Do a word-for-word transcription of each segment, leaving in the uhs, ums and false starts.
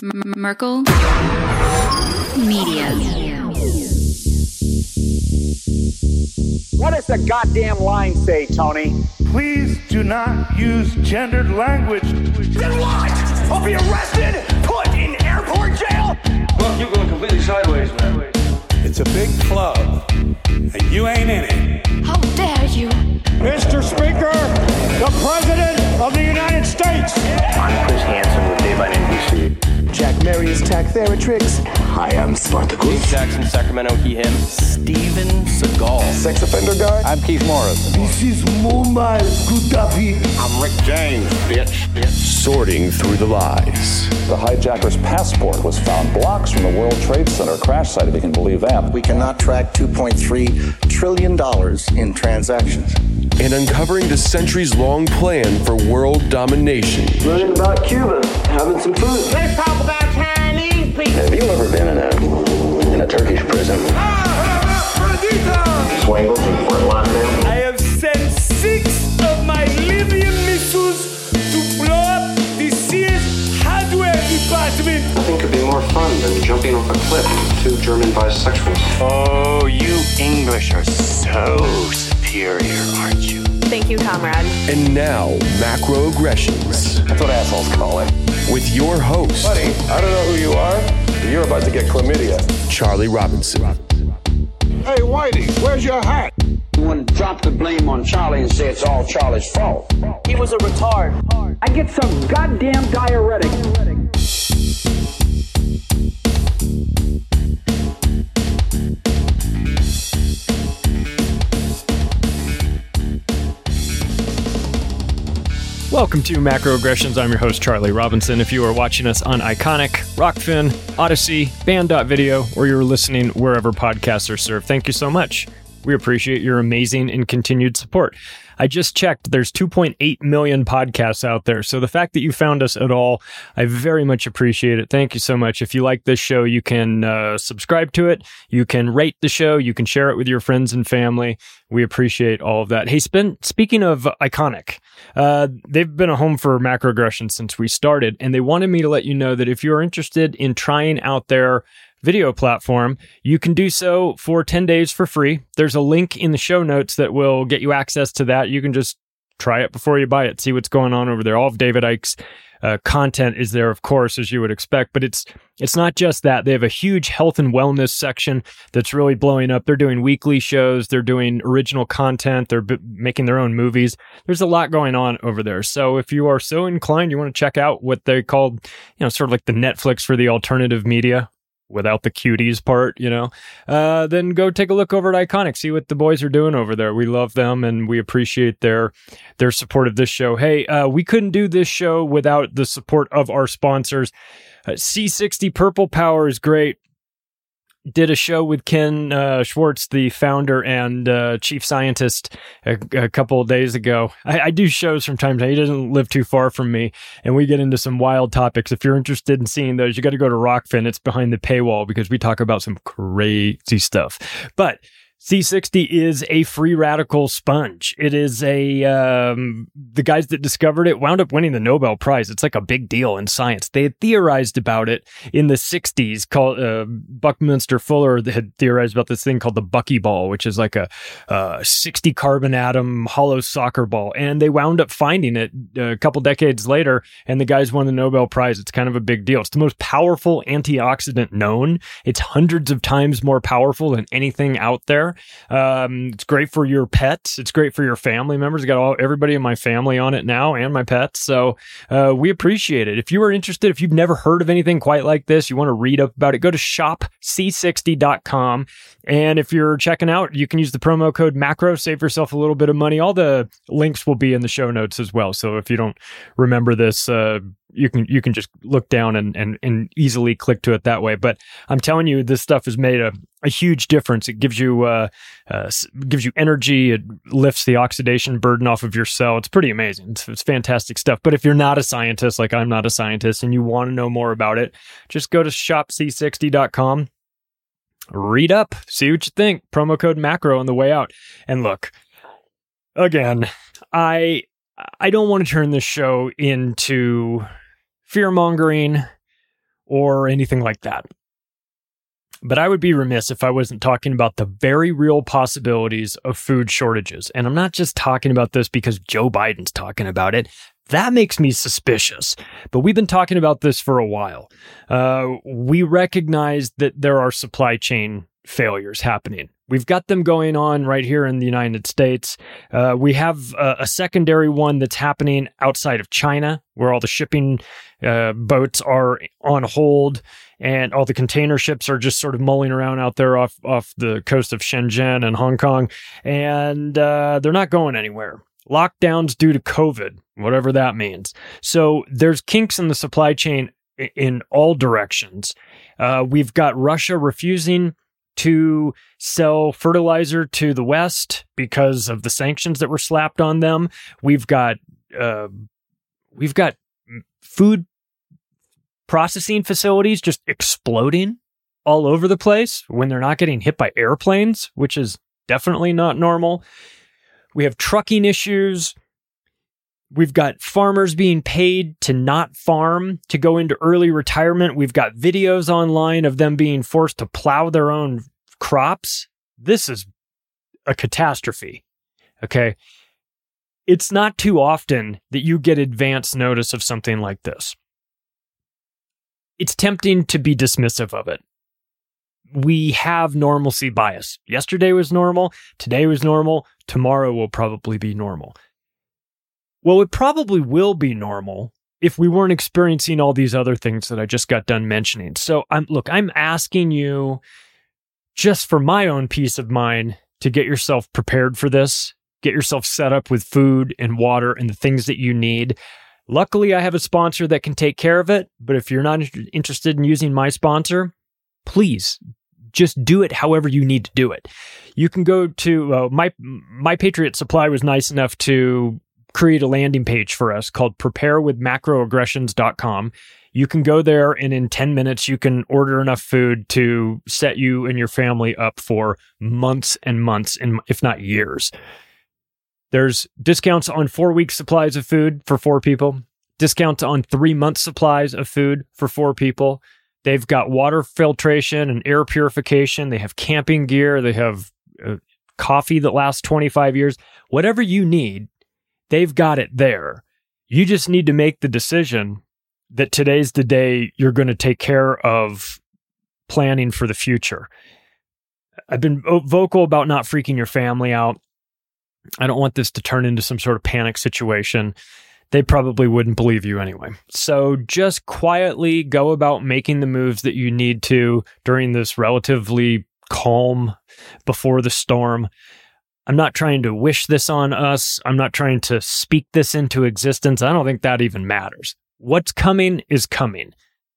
M- Merkel Media. What does the goddamn line say, Tony? Please do not use gendered language. Then what? I'll be arrested, put in airport jail? Well, you're going completely sideways, man. It's a big club, and you ain't in it. How dare you? Mister Speaker, the President of the United States. I'm Chris Hansen with Daylight N B C. Jack Marius Tack Theratrix. Hi, I'm Spartacus. Jackson, Sacramento, he, him. Steven Seagal. Sex offender guy. I'm Keith Morris. This is Muammar Gaddafi. I'm Rick James, bitch. bitch. Sorting through the lies. The hijacker's passport was found blocks from the World Trade Center crash site, if you can believe that. We cannot track two point three trillion dollars in transactions. And uncovering the centuries-long plan for world domination. Learning about Cuba, having some food. Let's talk about Chinese people. Have you ever been in a in a Turkish prison? Swangles in Fort Lauderdale. I have sent six of my Libyan missiles to blow up the Sears hardware department. Nothing could be more fun than jumping off a cliff with two German bisexuals. Oh, you English are so superior, aren't you? Thank you, comrade. And now, Macroaggressions. That's what assholes call it. With your host, Buddy, I don't know who you are, but you're about to get chlamydia. Charlie Robinson. Hey, Whitey, where's your hat? You want to drop the blame on Charlie and say it's all Charlie's fault. He was a retard. I get some goddamn diuretic. Welcome to Macroaggressions. I'm your host, Charlie Robinson. If you are watching us on Iconic, Rockfin, Odyssey, Band.video, or you're listening wherever podcasts are served, thank you so much. We appreciate your amazing and continued support. I just checked. There's two point eight million podcasts out there. So the fact that you found us at all, I very much appreciate it. Thank you so much. If you like this show, you can uh, subscribe to it. You can rate the show. You can share it with your friends and family. We appreciate all of that. Hey, spin, speaking of Iconic, uh, they've been a home for Macroaggression since we started, and they wanted me to let you know that if you're interested in trying out their video platform, you can do so for ten days for free. There's a link in the show notes that will get you access to that. You can just try it before you buy it, see what's going on over there. All of David Icke's uh, content is there, of course, as you would expect, but it's it's not just that. They have a huge health and wellness section that's really blowing up. They're doing weekly shows. They're doing original content. They're b- making their own movies. There's a lot going on over there. So if you are so inclined, you want to check out what they called, you know, sort of like the Netflix for the alternative media, without the cuties part, you know, uh, then go take a look over at Iconic, see what the boys are doing over there. We love them and we appreciate their their support of this show. Hey, uh, we couldn't do this show without the support of our sponsors. Uh, C sixty Purple Power is great. Did a show with Ken uh, Schwartz, the founder and uh, chief scientist, a, a couple of days ago. I, I do shows from time to time. He doesn't live too far from me, and we get into some wild topics. If you're interested in seeing those, you got to go to Rockfin. It's behind the paywall because we talk about some crazy stuff. But C sixty is a free radical sponge. It is a, um, the guys that discovered it wound up winning the Nobel Prize. It's like a big deal in science. They had theorized about it in the sixties. Called, uh, Buckminster Fuller had theorized about this thing called the buckyball, which is like a, uh, sixty carbon atom hollow soccer ball. And they wound up finding it a couple decades later, and the guys won the Nobel Prize. It's kind of a big deal. It's the most powerful antioxidant known. It's hundreds of times more powerful than anything out there. Um, it's great for your pets. It's great for your family members. I got all everybody in my family on it now and my pets. So uh, we appreciate it. If you are interested, if you've never heard of anything quite like this, you want to read up about it, go to shop c sixty dot com. And if you're checking out, you can use the promo code Macro, save yourself a little bit of money. All the links will be in the show notes as well. So if you don't remember this, uh, you can you can just look down and, and, and easily click to it that way. But I'm telling you, this stuff has made a, a huge difference. It gives you uh, uh, gives you energy. It lifts the oxidation burden off of your cell. It's pretty amazing. It's, it's fantastic stuff. But if you're not a scientist, like I'm not a scientist, and you want to know more about it, just go to shop c sixty dot com. Read up, see what you think. Promo code Macro on the way out. And look, again, I I don't want to turn this show into fear-mongering or anything like that. But I would be remiss if I wasn't talking about the very real possibilities of food shortages. And I'm not just talking about this because Joe Biden's talking about it. That makes me suspicious. But we've been talking about this for a while. Uh, we recognize that there are supply chain failures happening. We've got them going on right here in the United States. Uh, we have a, a secondary one that's happening outside of China, where all the shipping uh, boats are on hold and all the container ships are just sort of mulling around out there off, off the coast of Shenzhen and Hong Kong, and uh, they're not going anywhere. Lockdowns due to COVID, whatever that means. So there's kinks in the supply chain in all directions. Uh, we've got Russia refusing to sell fertilizer to the West because of the sanctions that were slapped on them. We've got uh, we've got food processing facilities just exploding all over the place when they're not getting hit by airplanes, which is definitely not normal. We have trucking issues. We've got farmers being paid to not farm, to go into early retirement. We've got videos online of them being forced to plow their own crops. This is a catastrophe. Okay. It's not too often that you get advance notice of something like this. It's tempting to be dismissive of it. We have normalcy bias. Yesterday was normal. Today was normal. Tomorrow will probably be normal. Well, it probably will be normal if we weren't experiencing all these other things that I just got done mentioning. So I'm look, I'm asking you, just for my own peace of mind, to get yourself prepared for this. Get yourself set up with food and water and the things that you need. Luckily, I have a sponsor that can take care of it. But if you're not interested in using my sponsor, please just do it however you need to do it. You can go to uh, my My Patriot Supply was nice enough to create a landing page for us called prepare with macroaggressions dot com. You can go there and in ten minutes, you can order enough food to set you and your family up for months and months, and if not years. There's discounts on four week supplies of food for four people, discounts on three month supplies of food for four people. They've got water filtration and air purification. They have camping gear. They have uh, coffee that lasts twenty-five years. Whatever you need, they've got it there. You just need to make the decision that today's the day you're going to take care of planning for the future. I've been vocal about not freaking your family out. I don't want this to turn into some sort of panic situation. They probably wouldn't believe you anyway. So just quietly go about making the moves that you need to during this relatively calm before the storm. I'm not trying to wish this on us. I'm not trying to speak this into existence. I don't think that even matters. What's coming is coming.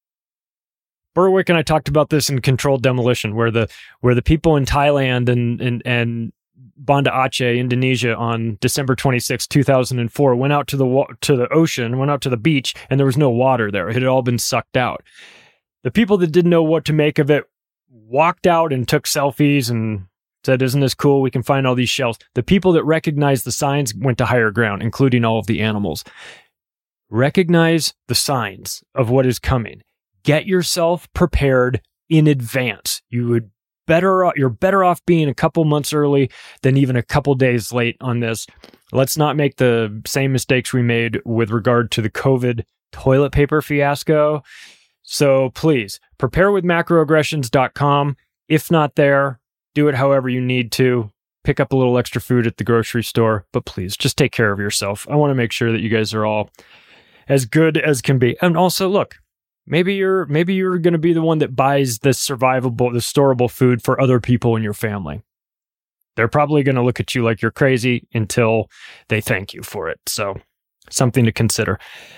Berwick and I talked about this in Controlled Demolition, where the where the people in Thailand and and and Banda Aceh, Indonesia, on December twenty-sixth, two thousand four, went out to the wa- to the ocean, went out to the beach, and there was no water there. It had all been sucked out. The people that didn't know what to make of it walked out and took selfies and said, "Isn't this cool? We can find all these shells." The people that recognized the signs went to higher ground, including all of the animals. Recognize the signs of what is coming. Get yourself prepared in advance. You would better you're better off being a couple months early than even a couple days late on this. Let's not make the same mistakes we made with regard to the COVID toilet paper fiasco. So please, prepare with macroaggressions dot com. If not there, do it however you need to. Pick up a little extra food at the grocery store, but please just take care of yourself. I want to make sure that you guys are all as good as can be. And also, look, maybe you're maybe you're going to be the one that buys this survivable, the storable food for other people in your family. They're probably going to look at you like you're crazy until they thank you for it. So, something to consider.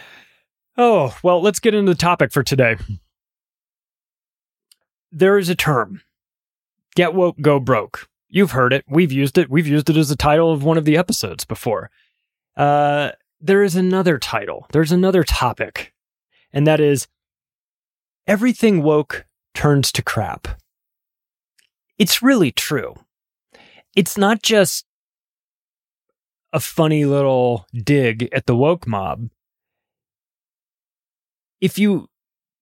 Oh, well, let's get into the topic for today. There is a term, get woke, go broke. You've heard it. We've used it. We've used it as the title of one of the episodes before. Uh, there is another title. There's another topic. And that is, everything woke turns to crap. It's really true. It's not just a funny little dig at the woke mob. If you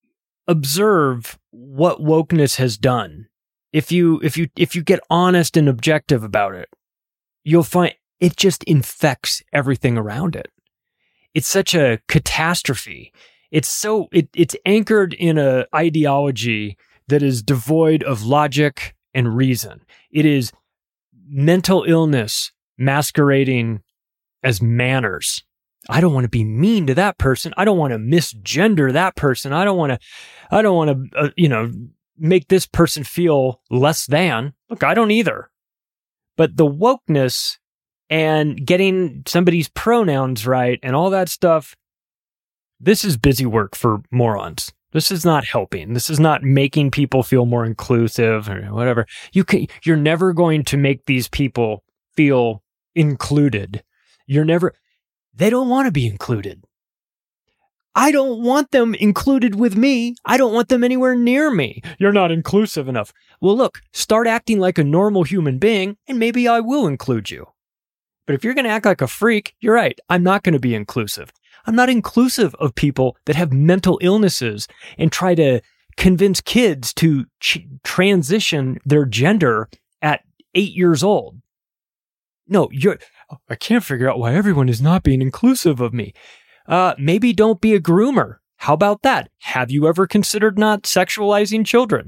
observe what wokeness has done, if you if you if you get honest and objective about it, you'll find it just infects everything around it. It's such a catastrophe. It's so it it's anchored in a ideology that is devoid of logic and reason. It is mental illness masquerading as manners. I don't want to be mean to that person. I don't want to misgender that person. I don't want to, I don't want to, uh, you know, make this person feel less than. Look, I don't either. But the wokeness and getting somebody's pronouns right and all that stuff, this is busy work for morons. This is not helping. This is not making people feel more inclusive or whatever. You can, you're never going to make these people feel included. You're never, they don't want to be included. I don't want them included with me. I don't want them anywhere near me. You're not inclusive enough. Well, look, start acting like a normal human being and maybe I will include you. But if you're going to act like a freak, you're right. I'm not going to be inclusive. I'm not inclusive of people that have mental illnesses and try to convince kids to ch- transition their gender at eight years old. No, you're, I can't figure out why everyone is not being inclusive of me. Uh, maybe don't be a groomer. How about that? Have you ever considered not sexualizing children?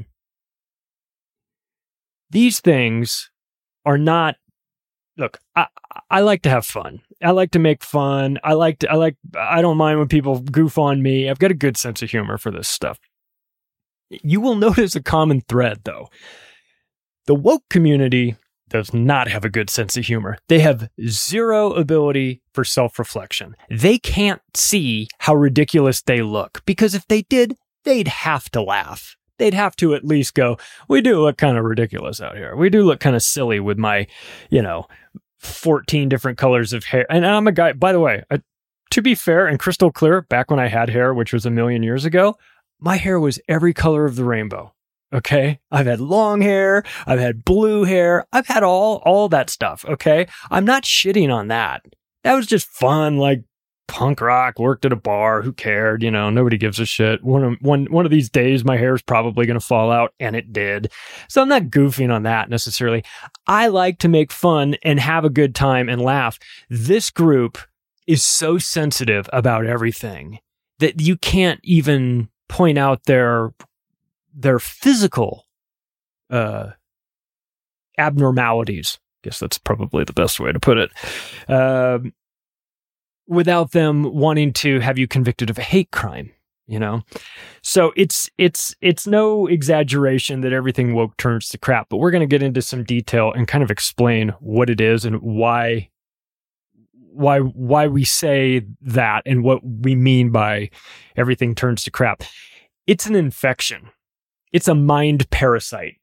These things are not, look, I, I like to have fun. I like to make fun. I like to, I like, I don't mind when people goof on me. I've got a good sense of humor for this stuff. You will notice a common thread though. The woke community does not have a good sense of humor. They have zero ability for self-reflection. They can't see how ridiculous they look because if they did, they'd have to laugh. They'd have to at least go, we do look kind of ridiculous out here. We do look kind of silly with my, you know, fourteen different colors of hair. And I'm a guy, by the way, uh, to be fair and crystal clear, back when I had hair, which was a million years ago, my hair was every color of the rainbow. Okay. I've had long hair. I've had blue hair. I've had all, all that stuff. Okay. I'm not shitting on that. That was just fun. Like punk rock, worked at a bar. Who cared? You know, nobody gives a shit. One of, one, one of these days, my hair is probably going to fall out, and it did. So I'm not goofing on that necessarily. I like to make fun and have a good time and laugh. This group is so sensitive about everything that you can't even point out their their physical uh, abnormalities. I guess that's probably the best way to put it. Um, without them wanting to have you convicted of a hate crime, you know? So it's it's it's no exaggeration that everything woke turns to crap, but we're going to get into some detail and kind of explain what it is and why why why we say that and what we mean by everything turns to crap. It's an infection. It's a mind parasite.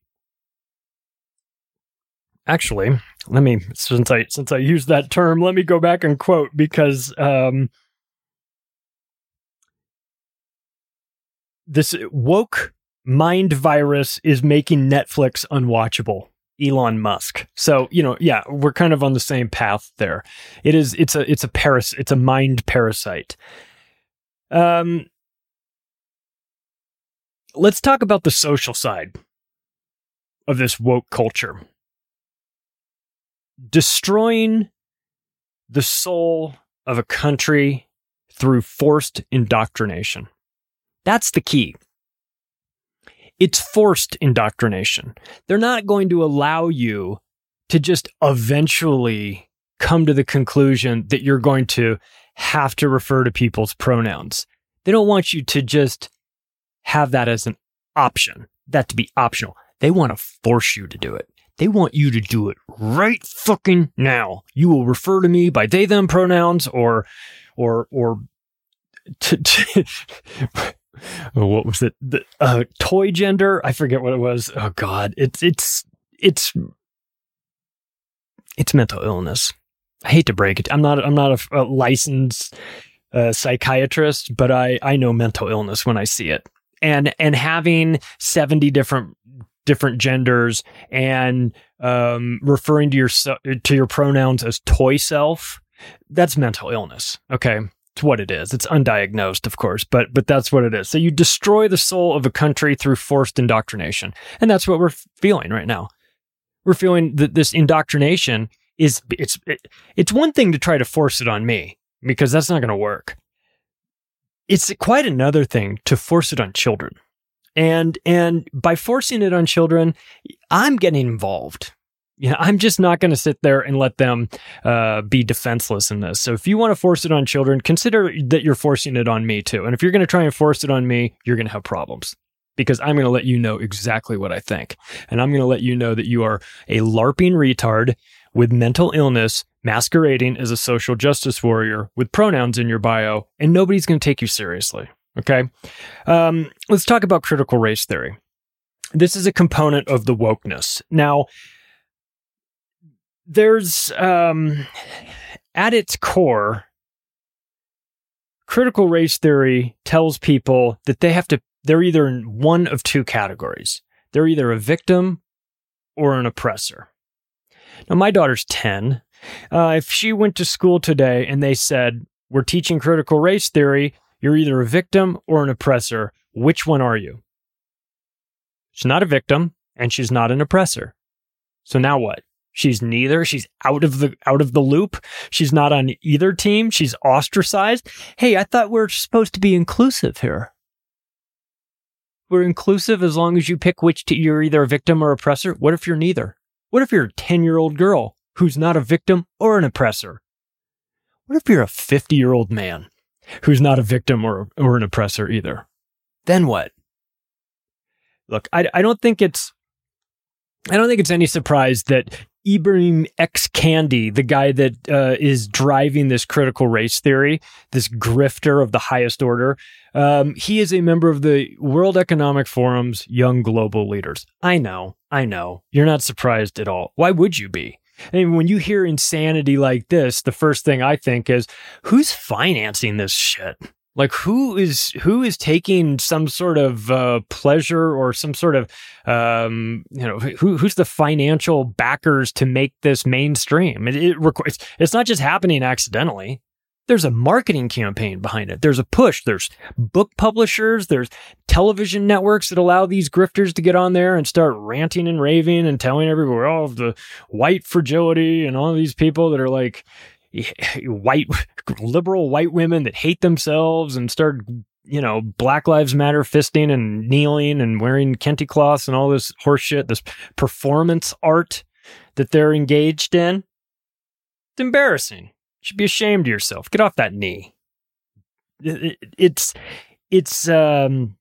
Actually, let me, since I since I used that term, let me go back and quote because um, this woke mind virus is making Netflix unwatchable. Elon Musk. So, you know, yeah, we're kind of on the same path there. It is, it's a, it's a paras, it's a mind parasite. Um, let's talk about the social side of this woke culture. Destroying the soul of a country through forced indoctrination. That's the key. It's forced indoctrination. They're not going to allow you to just eventually come to the conclusion that you're going to have to refer to people's pronouns. They don't want you to just have that as an option, that to be optional. They want to force you to do it. They want you to do it right fucking now. You will refer to me by they, them pronouns or, or, or, t- t- what was it? The uh, toy gender? I forget what it was. Oh God. It's, it's, it's, it's mental illness. I hate to break it. I'm not, I'm not a, a licensed uh, psychiatrist, but I, I know mental illness when I see it. And, and having seventy different different genders and um, referring to your to your pronouns as toy self, that's mental illness. Okay, It's what it is. It's undiagnosed, of course, but but that's what it is. So you destroy the soul of a country through forced indoctrination. And that's what we're feeling right now. We're feeling that this indoctrination is, it's it, it's one thing to try to force it on me, because that's not going to work. It's quite another thing to force it on children. And and by forcing it on children, I'm getting involved. You know, I'm just not going to sit there and let them uh, be defenseless in this. So if you want to force it on children, consider that you're forcing it on me too. And if you're going to try and force it on me, you're going to have problems, because I'm going to let you know exactly what I think. And I'm going to let you know that you are a LARPing retard with mental illness masquerading as a social justice warrior with pronouns in your bio, and nobody's going to take you seriously. Okay? Um, let's talk about critical race theory. This is a component of the wokeness. Now, there's, um, at its core, critical race theory tells people that they have to, they're either in one of two categories. They're either a victim or an oppressor. Now, my daughter's ten. Uh, if she went to school today and they said, we're teaching critical race theory, you're either a victim or an oppressor, which one are you? She's not a victim and she's not an oppressor. So now what? She's neither. She's out of the out of the loop. She's not on either team. She's ostracized. Hey, I thought we're supposed to be inclusive here. We're inclusive as long as you pick which t- you're either a victim or oppressor. What if you're neither? What if you're a ten-year-old girl who's not a victim or an oppressor? What if you're a fifty-year-old man who's not a victim or or an oppressor either? Then what? Look, I I don't think it's I don't think it's any surprise that Ibram X. Kendi, the guy that uh, is driving this critical race theory, this grifter of the highest order, um, he is a member of the World Economic Forum's Young Global Leaders. I know, I know. You're not surprised at all. Why would you be? I mean, when you hear insanity like this, the first thing I think is, who's financing this shit? Like, who is who is taking some sort of uh, pleasure or some sort of, um, you know, who who's the financial backers to make this mainstream? It, it requires, it's not just happening accidentally. There's a marketing campaign behind it. There's a push. There's book publishers. There's television networks that allow these grifters to get on there and start ranting and raving and telling everyone, oh, the white fragility and all these people that are like, white, liberal white women that hate themselves and start, you know, Black Lives Matter fisting and kneeling and wearing kente cloths and all this horse shit, this performance art that they're engaged in. It's embarrassing. You should be ashamed of yourself. Get off that knee. It, it, it's, it's, um,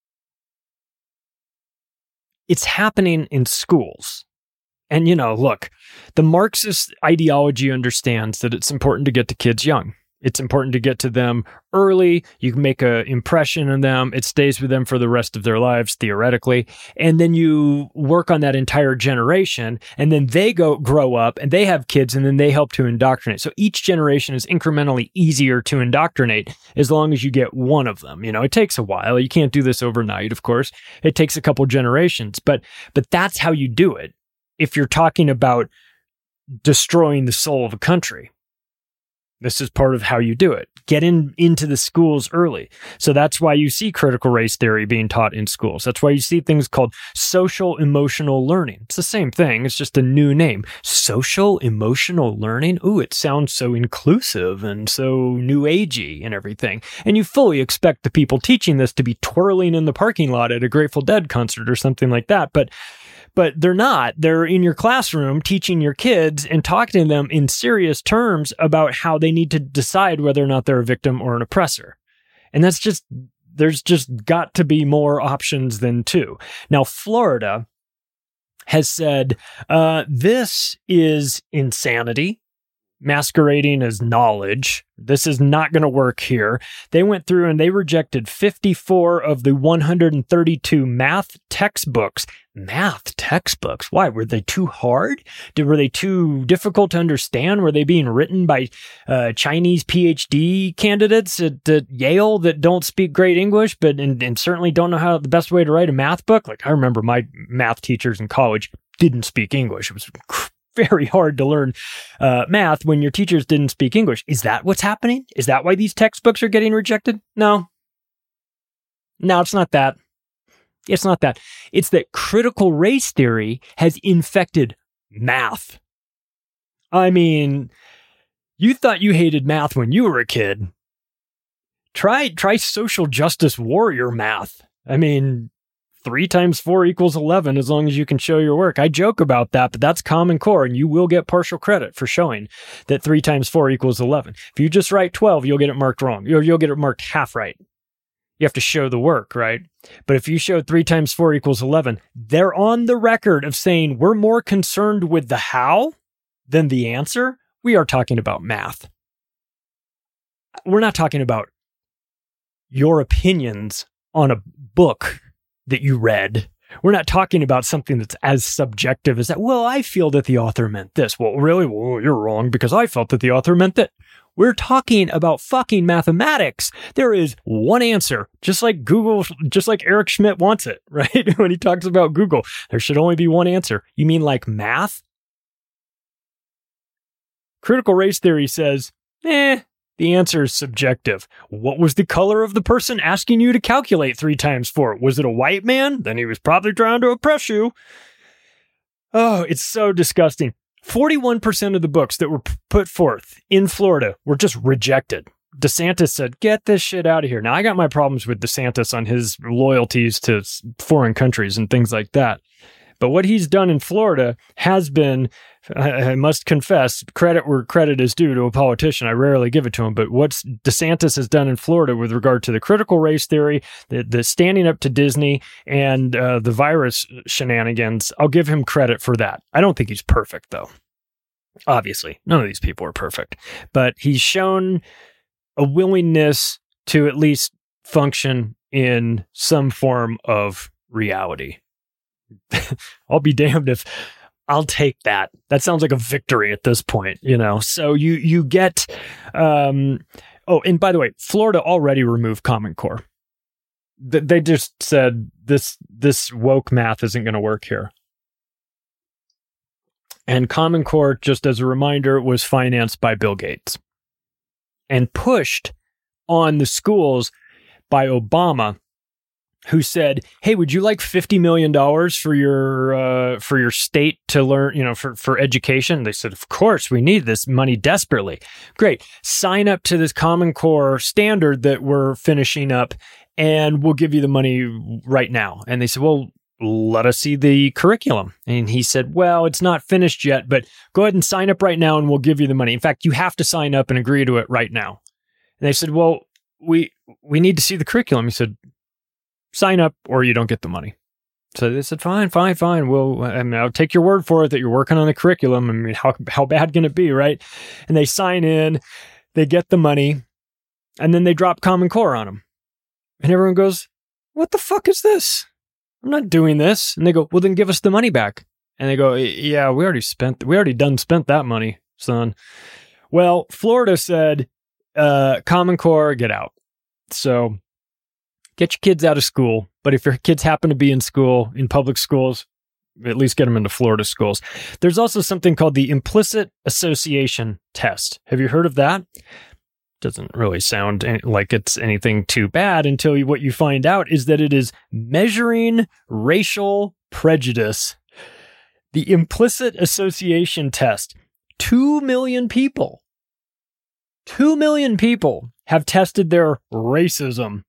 it's happening in schools. And, you know, look, the Marxist ideology understands that it's important to get to kids young. It's important to get to them early. You can make an impression on them. It stays with them for the rest of their lives, theoretically. And then you work on that entire generation, and then they go grow up and they have kids, and then they help to indoctrinate. So each generation is incrementally easier to indoctrinate as long as you get one of them. You know, it takes a while. You can't do this overnight, of course. It takes a couple generations, but but that's how you do it. If you're talking about destroying the soul of a country, this is part of how you do it. Get in into the schools early. So that's why you see critical race theory being taught in schools. That's why you see things called social emotional learning. It's the same thing. It's just a new name. Social emotional learning. Ooh, it sounds so inclusive and so new agey and everything. And you fully expect the people teaching this to be twirling in the parking lot at a Grateful Dead concert or something like that. But But they're not. They're in your classroom teaching your kids and talking to them in serious terms about how they need to decide whether or not they're a victim or an oppressor. And that's just, there's just got to be more options than two. Now, Florida has said, uh, this is insanity, masquerading as knowledge. This is not going to work here. They went through and they rejected fifty-four of the one hundred thirty-two math textbooks. Math textbooks? Why? Were they too hard? Did, were they too difficult to understand? Were they being written by uh, Chinese P H D candidates at, at Yale that don't speak great English, but and, and certainly don't know how the best way to write a math book? Like, I remember my math teachers in college didn't speak English. It was very hard to learn uh, math when your teachers didn't speak English. Is that what's happening? Is that why these textbooks are getting rejected? No. No, it's not that. It's not that. It's that critical race theory has infected math. I mean, you thought you hated math when you were a kid. Try, try social justice warrior math. I mean, three times four equals eleven as long as you can show your work. I joke about that, but that's Common Core, and you will get partial credit for showing that three times four equals eleven. If you just write twelve, you'll get it marked wrong. You'll, you'll get it marked half right. You have to show the work, right? But if you show three times four equals eleven, they're on the record of saying we're more concerned with the how than the answer. We are talking about math. We're not talking about your opinions on a book that you read. We're not talking about something that's as subjective as that. Well, I feel that the author meant this. Well, really? Well, you're wrong because I felt that the author meant that. We're talking about fucking mathematics. There is one answer, just like Google, just like Eric Schmidt wants it, right? When he talks about Google, there should only be one answer. You mean like math? Critical race theory says, eh, the answer is subjective. What was the color of the person asking you to calculate three times four? Was it a white man? Then he was probably trying to oppress you. Oh, it's so disgusting. forty-one percent of the books that were p- put forth in Florida were just rejected. DeSantis said, get this shit out of here. Now, I got my problems with DeSantis on his loyalties to foreign countries and things like that. But what he's done in Florida has been, I must confess, credit where credit is due to a politician. I rarely give it to him. But what DeSantis has done in Florida with regard to the critical race theory, the, the standing up to Disney, and uh, the virus shenanigans, I'll give him credit for that. I don't think he's perfect, though. Obviously, none of these people are perfect. But he's shown a willingness to at least function in some form of reality. I'll be damned if I'll take that. That sounds like a victory at this point, you know? So you, you get, um, oh, and by the way, Florida already removed Common Core. Th- they just said this, this woke math isn't going to work here. And Common Core, just as a reminder, was financed by Bill Gates and pushed on the schools by Obama, who said, hey, would you like fifty million dollars for your uh, for your state to learn, you know, for, for education? They said, of course, we need this money desperately. Great. Sign up to this Common Core standard that we're finishing up, and we'll give you the money right now. And they said, well, let us see the curriculum. And he said, well, it's not finished yet, but go ahead and sign up right now, and we'll give you the money. In fact, you have to sign up and agree to it right now. And they said, well, we we need to see the curriculum. He said, sign up or you don't get the money. So they said, fine, fine, fine. Well, I mean, I'll take your word for it that you're working on the curriculum. I mean, how, how bad can it be, right? And they sign in, they get the money, and then they drop Common Core on them. And everyone goes, what the fuck is this? I'm not doing this. And they go, well, then give us the money back. And they go, yeah, we already spent, we already done spent that money, son. Well, Florida said, uh, Common Core, get out. So get your kids out of school. But if your kids happen to be in school, in public schools, at least get them into Florida schools. There's also something called the implicit association test. Have you heard of that? Doesn't really sound like it's anything too bad until you, what you find out is that it is measuring racial prejudice. The implicit association test. Two million people. Two million people have tested their racism.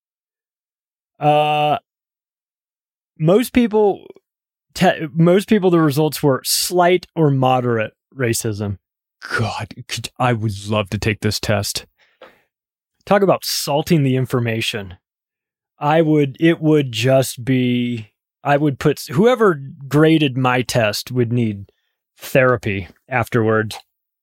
Uh, most people, te- most people, the results were slight or moderate racism. God, could, I would love to take this test. Talk about salting the information. I would, it would just be, I would put, whoever graded my test would need therapy afterwards.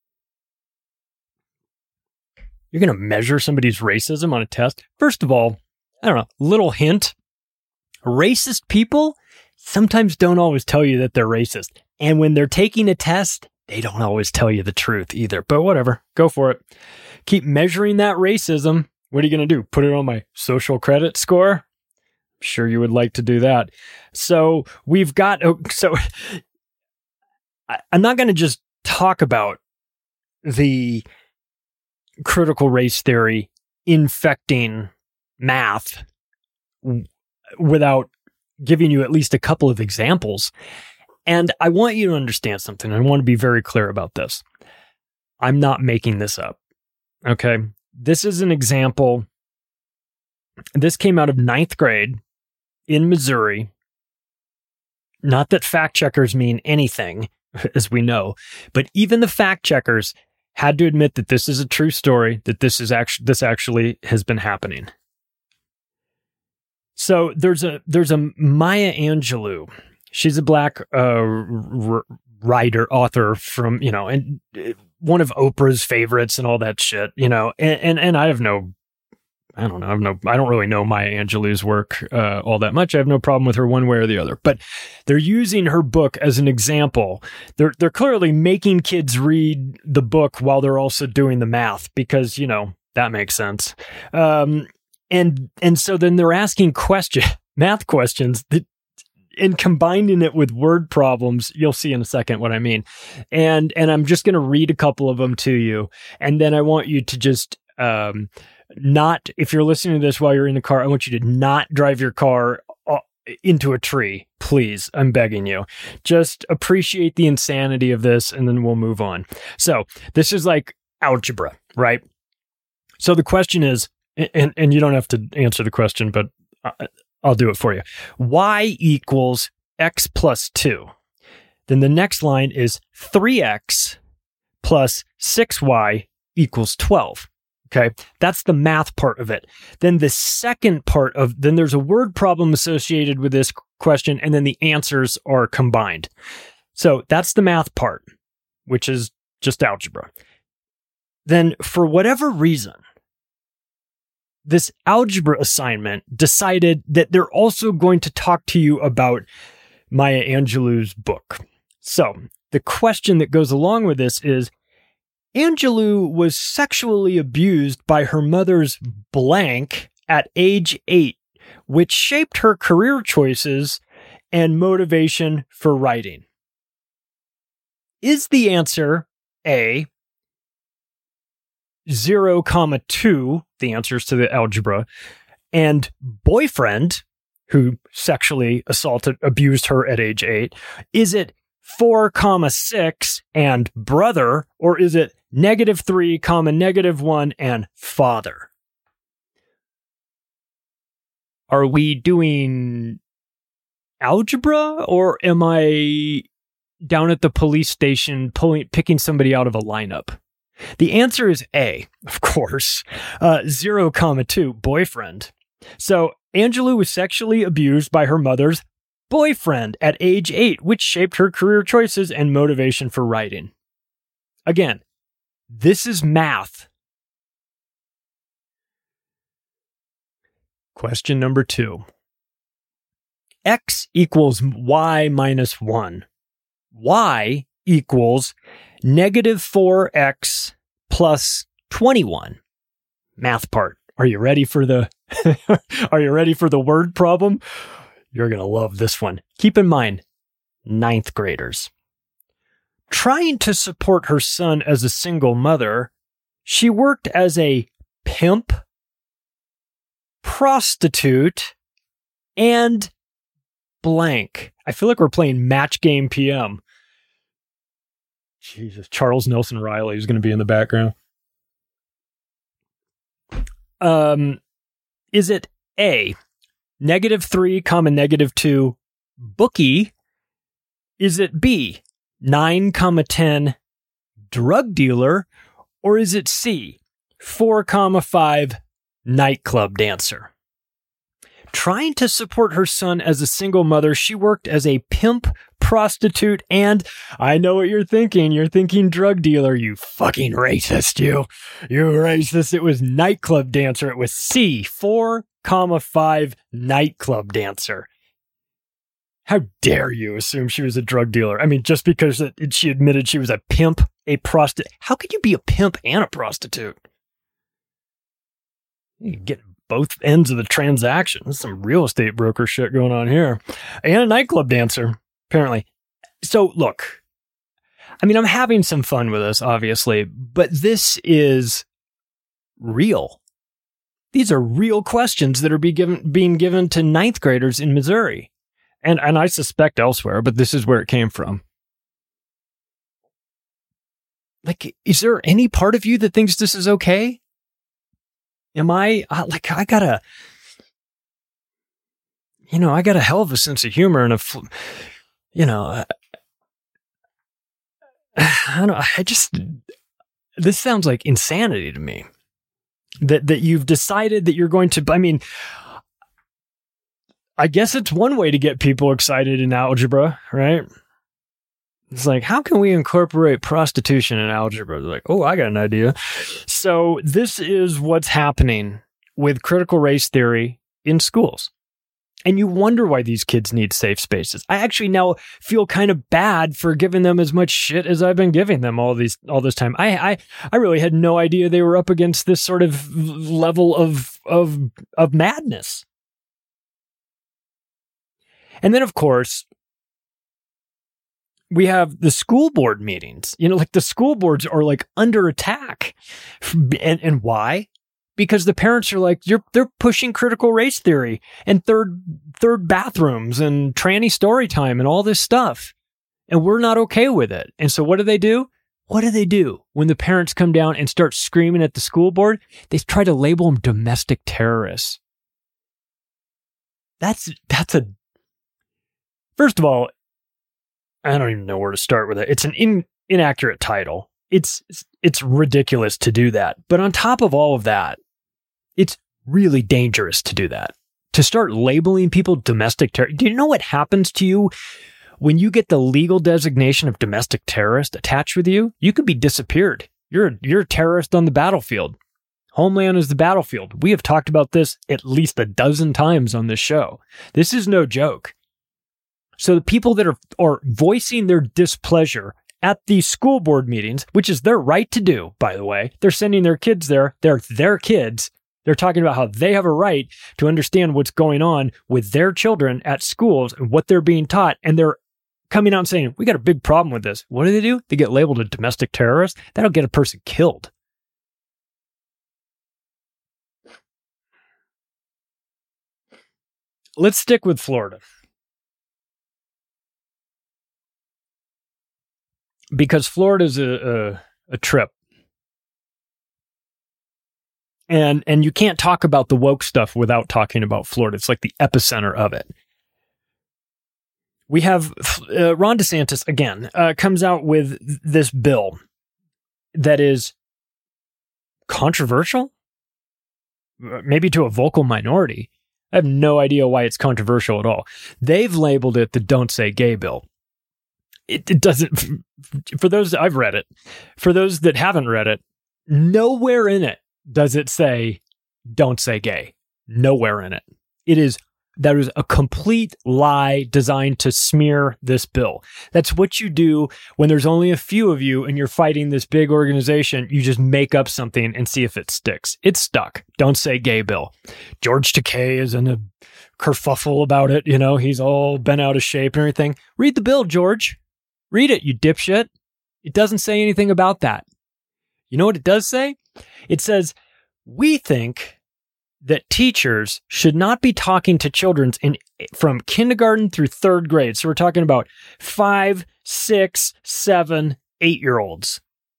You're going to measure somebody's racism on a test? First of all, I don't know, little hint. Racist people sometimes don't always tell you that they're racist. And when they're taking a test, they don't always tell you the truth either. But whatever, go for it. Keep measuring that racism. What are you going to do? Put it on my social credit score? I'm sure you would like to do that. So we've got, oh, so I, I'm not going to just talk about the critical race theory infecting math w- without giving you at least a couple of examples. And I want you to understand something. I want to be very clear about this. I'm not making this up. Okay. This is an example. This came out of ninth grade in Missouri. Not that fact checkers mean anything, as we know, but even the fact checkers had to admit that this is a true story, that this is actually this actually has been happening. So there's a there's a Maya Angelou. She's a black uh, r- writer, author from, you know, and one of Oprah's favorites and all that shit, you know, and, and, and I have no, I don't know, I have no, I don't really know Maya Angelou's work uh, all that much. I have no problem with her one way or the other, but they're using her book as an example. They're, they're clearly making kids read the book while they're also doing the math because, you know, that makes sense. Um, and, and so then they're asking question, math questions that, and combining it with word problems. You'll see in a second what I mean. And, and I'm just going to read a couple of them to you. And then I want you to just, um, not, if you're listening to this while you're in the car, I want you to not drive your car into a tree. Please. I'm begging you. Just appreciate the insanity of this and then we'll move on. So this is like algebra, right? So the question is, and, and you don't have to answer the question, but uh, I'll do it for you. Y equals x plus two. Then the next line is three x plus six y equals twelve. Okay, that's the math part of it. Then the second part of, then there's a word problem associated with this question, and then the answers are combined. So that's the math part, which is just algebra. Then for whatever reason, this algebra assignment decided that they're also going to talk to you about Maya Angelou's book. So the question that goes along with this is, Angelou was sexually abused by her mother's blank at age eight, which shaped her career choices and motivation for writing. Is the answer A, zero comma two, the answers to the algebra, and boyfriend, who sexually assaulted, abused her at age eight? Is it four comma six and brother, or is it negative three comma negative one and father? Are we doing algebra, or am I down at the police station pulling, picking somebody out of a lineup? The answer is A, of course. Uh, zero comma two, boyfriend. So Angelou was sexually abused by her mother's boyfriend at age eight, which shaped her career choices and motivation for writing. Again, this is math. Question number two. X equals y minus one. Y equals negative four x plus twenty-one. Math part. Are you ready for the Are you ready for the word problem? You're going to love this one. Keep in mind, ninth graders. Trying to support her son as a single mother, she worked as a pimp, prostitute, and blank. I feel like we're playing Match Game P M. Jesus, Charles Nelson Riley is going to be in the background. Um, is it A, negative three comma negative two, bookie? Is it B, nine comma ten, drug dealer? Or is it C, four comma five, nightclub dancer? Trying to support her son as a single mother, she worked as a pimp, prostitute, and I know what you're thinking. You're thinking drug dealer, you fucking racist, you. You racist. It was nightclub dancer. It was C, four comma five, nightclub dancer. How dare you assume she was a drug dealer? I mean, just because it, she admitted she was a pimp, a prostitute. How could you be a pimp and a prostitute? You get both ends of the transaction. There's some real estate broker shit going on here. And a nightclub dancer, apparently. So look, I mean, I'm having some fun with this, obviously, but this is real. These are real questions that are be given, being given to ninth graders in Missouri. And, and I suspect elsewhere, but this is where it came from. Like, is there any part of you that thinks this is okay? Am I, uh, like, I got a, you know, I got a hell of a sense of humor and a, you know, uh, I don't know, I just, this sounds like insanity to me. That, that you've decided that you're going to, I mean, I guess it's one way to get people excited in algebra, right? It's like, how can we incorporate prostitution in algebra? They're like, oh, I got an idea. So this is what's happening with critical race theory in schools. And you wonder why these kids need safe spaces. I actually now feel kind of bad for giving them as much shit as I've been giving them all these all this time. I I, I really had no idea they were up against this sort of level of of of madness. And then, of course, we have the school board meetings. You know, like the school boards are like under attack. And, and why? Because the parents are like, you're, they're pushing critical race theory and third, third bathrooms and tranny story time and all this stuff. And we're not okay with it. And so what do they do? What do they do? When the parents come down and start screaming at the school board, they try to label them domestic terrorists. That's, that's a, first of all, I don't even know where to start with it. It's an in, inaccurate title. It's, it's ridiculous to do that. But on top of all of that, it's really dangerous to do that. To start labeling people domestic terror. Do you know what happens to you when you get the legal designation of domestic terrorist attached with you? You could be disappeared. You're, you're a terrorist on the battlefield. Homeland is the battlefield. We have talked about this at least a dozen times on this show. This is no joke. So the people that are, are voicing their displeasure at these school board meetings, which is their right to do, by the way, they're sending their kids there. They're their kids. They're talking about how they have a right to understand what's going on with their children at schools and what they're being taught. And they're coming out and saying, we got a big problem with this. What do they do? They get labeled a domestic terrorist. That'll get a person killed. Let's stick with Florida. Because Florida's a, a, a trip. And and you can't talk about the woke stuff without talking about Florida. It's like the epicenter of it. We have uh, Ron DeSantis, again, uh, comes out with this bill that is controversial, maybe to a vocal minority. I have no idea why it's controversial at all. They've labeled it the Don't Say Gay bill. It, it doesn't, for those, I've read it. For those that haven't read it, nowhere in it does it say, don't say gay. Nowhere in it. It is, that is a complete lie designed to smear this bill. That's what you do when there's only a few of you and you're fighting this big organization. You just make up something and see if it sticks. It's stuck. Don't say gay bill. George Takei is in a kerfuffle about it. You know, he's all bent out of shape and everything. Read the bill, George. Read it, you dipshit. It doesn't say anything about that. You know what it does say? It says, we think that teachers should not be talking to children in from kindergarten through third grade. So we're talking about five, six, seven, eight-year-olds.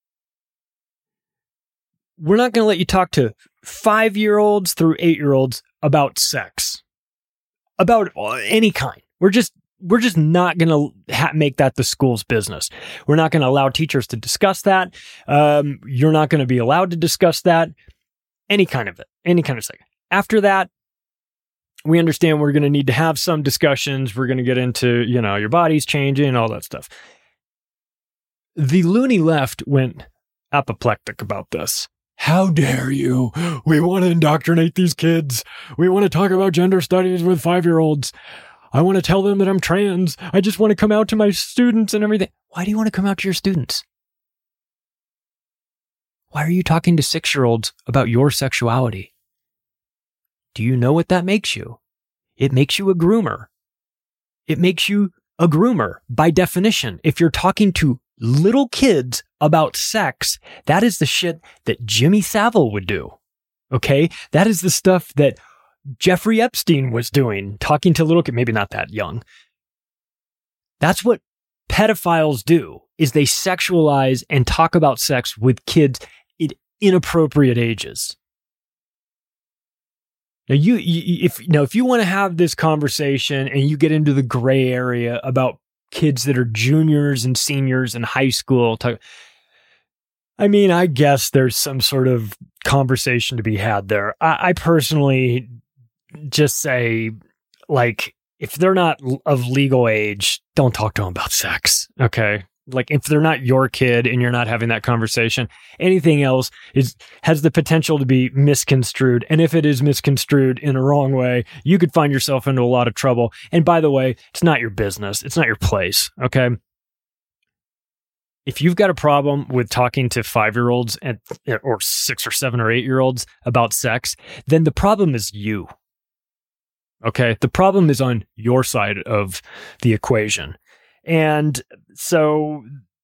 We're not going to let you talk to five-year-olds through eight-year-olds about sex. About any kind. We're just We're just not going to ha- make that the school's business. We're not going to allow teachers to discuss that. Um, you're not going to be allowed to discuss that. Any kind of it. Any kind of thing. After that, we understand we're going to need to have some discussions. We're going to get into, you know, your body's changing, all that stuff. The loony left went apoplectic about this. How dare you? We want to indoctrinate these kids. We want to talk about gender studies with five-year-olds. I want to tell them that I'm trans. I just want to come out to my students and everything. Why do you want to come out to your students? Why are you talking to six-year-olds about your sexuality? Do you know what that makes you? It makes you a groomer. It makes you a groomer by definition. If you're talking to little kids about sex, that is the shit that Jimmy Savile would do. Okay? That is the stuff that Jeffrey Epstein was doing, talking to little kids, maybe not that young. That's what pedophiles do, is they sexualize and talk about sex with kids at inappropriate ages. Now, you, you if now if you want to have this conversation and you get into the gray area about kids that are juniors and seniors in high school, talk, I mean, I guess there's some sort of conversation to be had there. I, I personally just say, like, if they're not of legal age, don't talk to them about sex. Okay. Like, if they're not your kid and you're not having that conversation, anything else is has the potential to be misconstrued. And if it is misconstrued in a wrong way, you could find yourself into a lot of trouble. And by the way, it's not your business. It's not your place. Okay. If you've got a problem with talking to five-year-olds and or six or seven or eight-year-olds about sex, then the problem is you. Okay. The problem is on your side of the equation. And so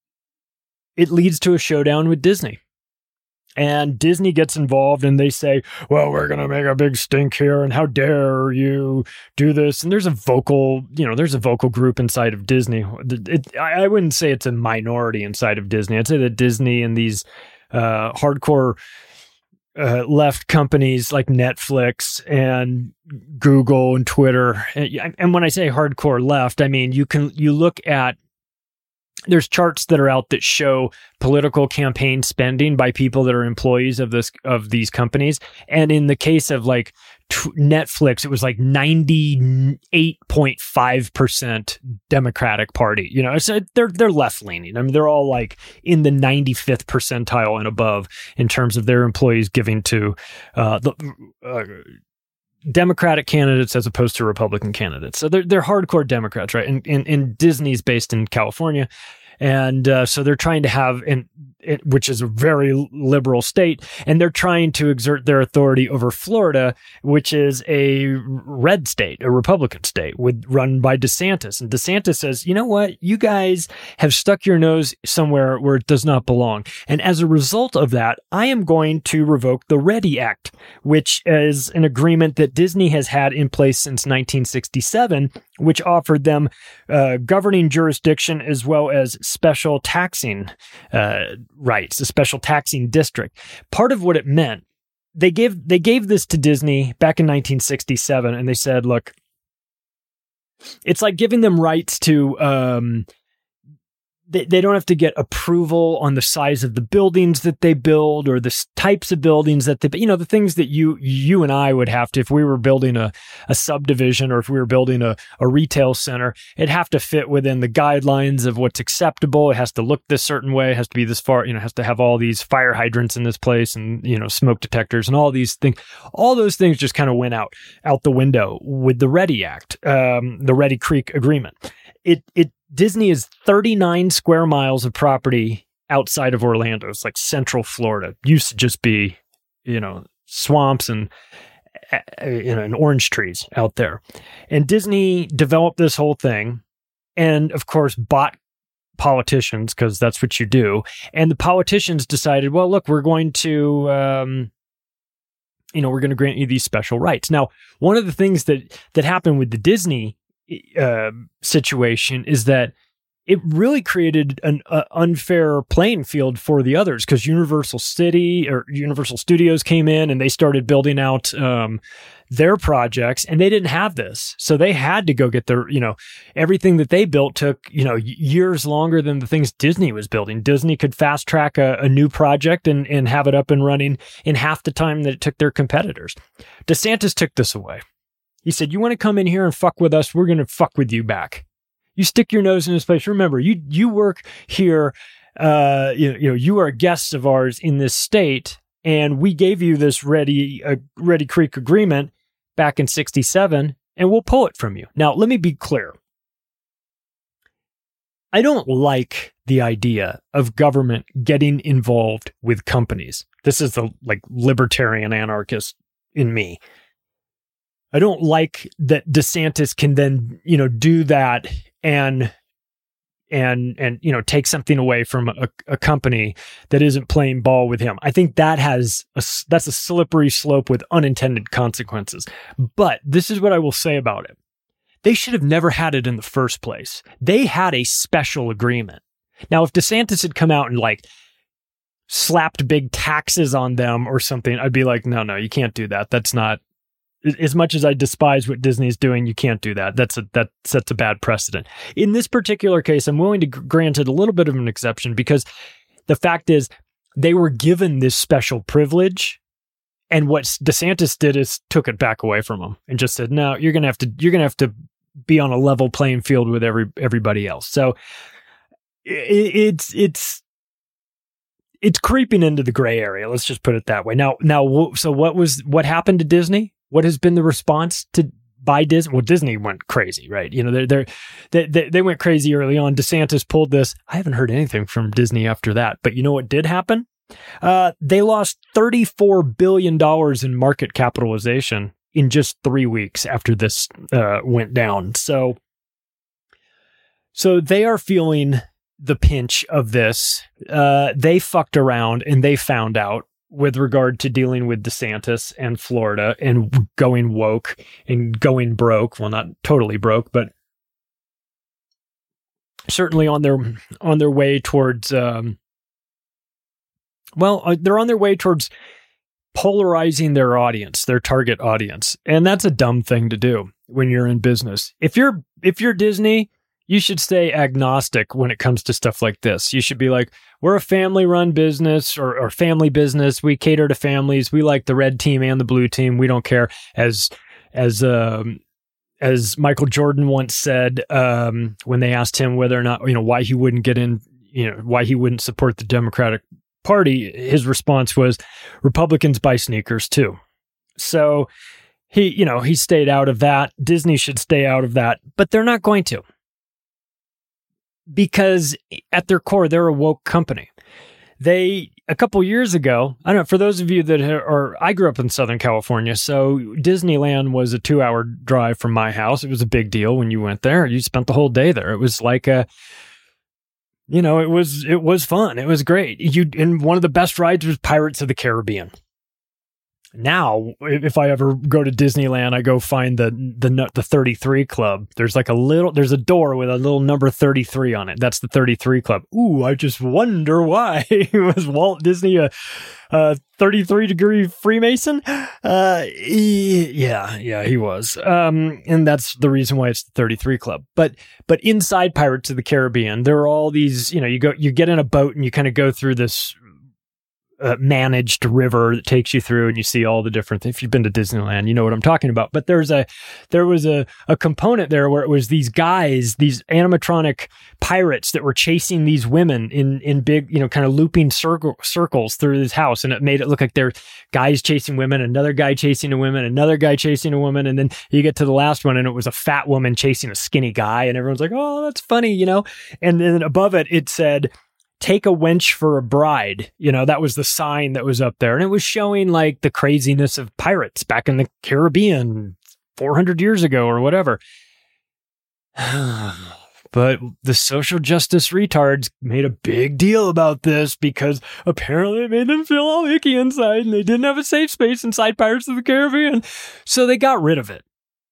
it leads to a showdown with Disney. And Disney gets involved and they say, well, we're going to make a big stink here. And how dare you do this? And there's a vocal, you know, there's a vocal group inside of Disney. It, I wouldn't say it's a minority inside of Disney. I'd say that Disney and these uh, hardcore Uh, left companies like Netflix and Google and Twitter. And, and when I say hardcore left, I mean, you can, you look at, there's charts that are out that show political campaign spending by people that are employees of this, of these companies. And in the case of like t- Netflix, it was like ninety-eight point five percent Democratic Party. You know, so they're, they're left leaning. I mean, they're all like in the ninety-fifth percentile and above in terms of their employees giving to, uh, the, uh, Democratic candidates as opposed to Republican candidates. So they're, they're hardcore Democrats, right? And, and, and Disney's based in California. And uh, so they're trying to have, an, it, which is a very liberal state, and they're trying to exert their authority over Florida, which is a red state, a Republican state, with run by DeSantis. And DeSantis says, you know what? You guys have stuck your nose somewhere where it does not belong. And as a result of that, I am going to revoke the READY Act, which is an agreement that Disney has had in place since nineteen sixty-seven, which offered them uh, governing jurisdiction as well as special taxing uh, rights, a special taxing district. Part of what it meant, they gave they gave this to Disney back in nineteen sixty-seven, and they said, look, it's like giving them rights to, um, they, they don't have to get approval on the size of the buildings that they build or the types of buildings that they, you know, the things that you, you and I would have to, if we were building a, a subdivision or if we were building a, a retail center, it'd have to fit within the guidelines of what's acceptable. It has to look this certain way. It has to be this far, you know, it has to have all these fire hydrants in this place and, you know, smoke detectors and all these things. All those things just kind of went out, out the window with the READY Act, um, the Ready Creek Agreement. It, it, Disney is thirty-nine square miles of property outside of Orlando. It's like central Florida. Used to just be, you know, swamps and, uh, you know, and orange trees out there. And Disney developed this whole thing and, of course, bought politicians because that's what you do. And the politicians decided, well, look, we're going to, um, you know, we're going to grant you these special rights. Now, one of the things that, that happened with the Disney Uh, situation is that it really created an uh, unfair playing field for the others because Universal City or Universal Studios came in and they started building out um, their projects and they didn't have this. So they had to go get their, you know, everything that they built took, you know, years longer than the things Disney was building. Disney could fast track a, a new project and, and have it up and running in half the time that it took their competitors. DeSantis took this away. He said, you want to come in here and fuck with us? We're going to fuck with you back. You stick your nose in this place. Remember, you you work here. Uh, you, you know, you are guests of ours in this state, and we gave you this Ready uh, Ready Creek Agreement back in sixty-seven, and we'll pull it from you. Now, let me be clear. I don't like the idea of government getting involved with companies. This is the like libertarian anarchist in me. I don't like that DeSantis can then, you know, do that and and, and, you know, take something away from a, a company that isn't playing ball with him. I think that has a, that's a slippery slope with unintended consequences. But this is what I will say about it. They should have never had it in the first place. They had a special agreement. Now, if DeSantis had come out and like slapped big taxes on them or something, I'd be like, no, no, you can't do that. That's not, as much as I despise what Disney's doing, you can't do that. That's a, that sets a bad precedent. In this particular case, I'm willing to grant it a little bit of an exception because the fact is they were given this special privilege, and what DeSantis did is took it back away from them and just said, no, you're going to have to, you're going to have to be on a level playing field with every, everybody else. So it, it's, it's, it's creeping into the gray area. Let's just put it that way. Now, now, so what was, what happened to Disney? What has been the response to by Disney? Well, Disney went crazy, right? You know, they're, they're, they they they went crazy early on. DeSantis pulled this. I haven't heard anything from Disney after that. But you know what did happen? Uh, they lost thirty-four billion dollars in market capitalization in just three weeks after this uh, went down. So, so they are feeling the pinch of this. Uh, they fucked around and they found out with regard to dealing with DeSantis and Florida and going woke and going broke. Well, not totally broke, but certainly on their on their way towards. Um, well, they're on their way towards polarizing their audience, their target audience, and that's a dumb thing to do when you're in business. If you're if you're Disney, you should stay agnostic when it comes to stuff like this. You should be like, we're a family-run business or, or family business. We cater to families. We like the red team and the blue team. We don't care. As as um, as Michael Jordan once said um, when they asked him whether or not, you know, why he wouldn't get in, you know, why he wouldn't support the Democratic Party, his response was, Republicans buy sneakers too. So he, you know, he stayed out of that. Disney should stay out of that, but they're not going to. Because at their core, they're a woke company. They, a couple years ago, I don't know, for those of you that are, I grew up in Southern California, so Disneyland was a two hour drive from my house. It was a big deal when you went there. You spent the whole day there. It was like a, you know, it was, it was fun. It was great. You, and one of the best rides was Pirates of the Caribbean. Now, if I ever go to Disneyland, I go find the the the thirty-three Club. There's like a little, there's a door with a little number thirty-three on it. That's the thirty-three Club. Ooh, I just wonder why. Was Walt Disney a, a thirty-three degree Freemason? Uh, he, yeah, yeah, he was. Um, and that's the reason why it's the thirty-three Club. But but inside Pirates of the Caribbean, there are all these. You know, you go, you get in a boat and you kind of go through this. Uh, managed river that takes you through, and you see all the different. If you've been to Disneyland, you know what I'm talking about. But there's a there was a a component there where it was these guys, these animatronic pirates that were chasing these women in in big, you know, kind of looping circle, circles through this house, and it made it look like they're guys chasing women, another guy chasing a woman, another guy chasing a woman, and then you get to the last one, and it was a fat woman chasing a skinny guy, and everyone's like, "Oh, that's funny," you know. And then above it, it said, "Take a wench for a bride." You know, that was the sign that was up there. And it was showing like the craziness of pirates back in the Caribbean four hundred years ago or whatever. But the social justice retards made a big deal about this because apparently it made them feel all icky inside and they didn't have a safe space inside Pirates of the Caribbean. So they got rid of it.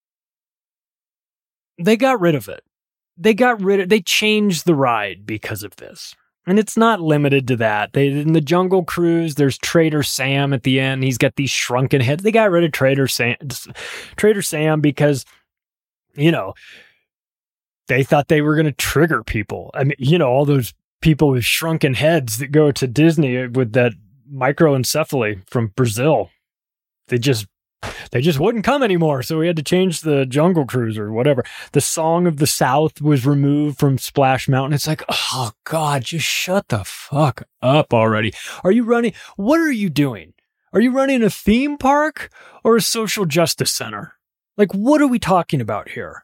They got rid of it. They got rid of, they changed the ride because of this. And it's not limited to that. They in the Jungle Cruise, there's Trader Sam at the end. He's got these shrunken heads. They got rid of Trader Sam, Trader Sam because, you know, they thought they were going to trigger people. I mean, you know, all those people with shrunken heads that go to Disney with that microencephaly from Brazil. They just They just wouldn't come anymore, so we had to change the Jungle Cruise or whatever. The Song of the South was removed from Splash Mountain. It's like, oh, God, just shut the fuck up already. Are you running? What are you doing? Are you running a theme park or a social justice center? Like, what are we talking about here?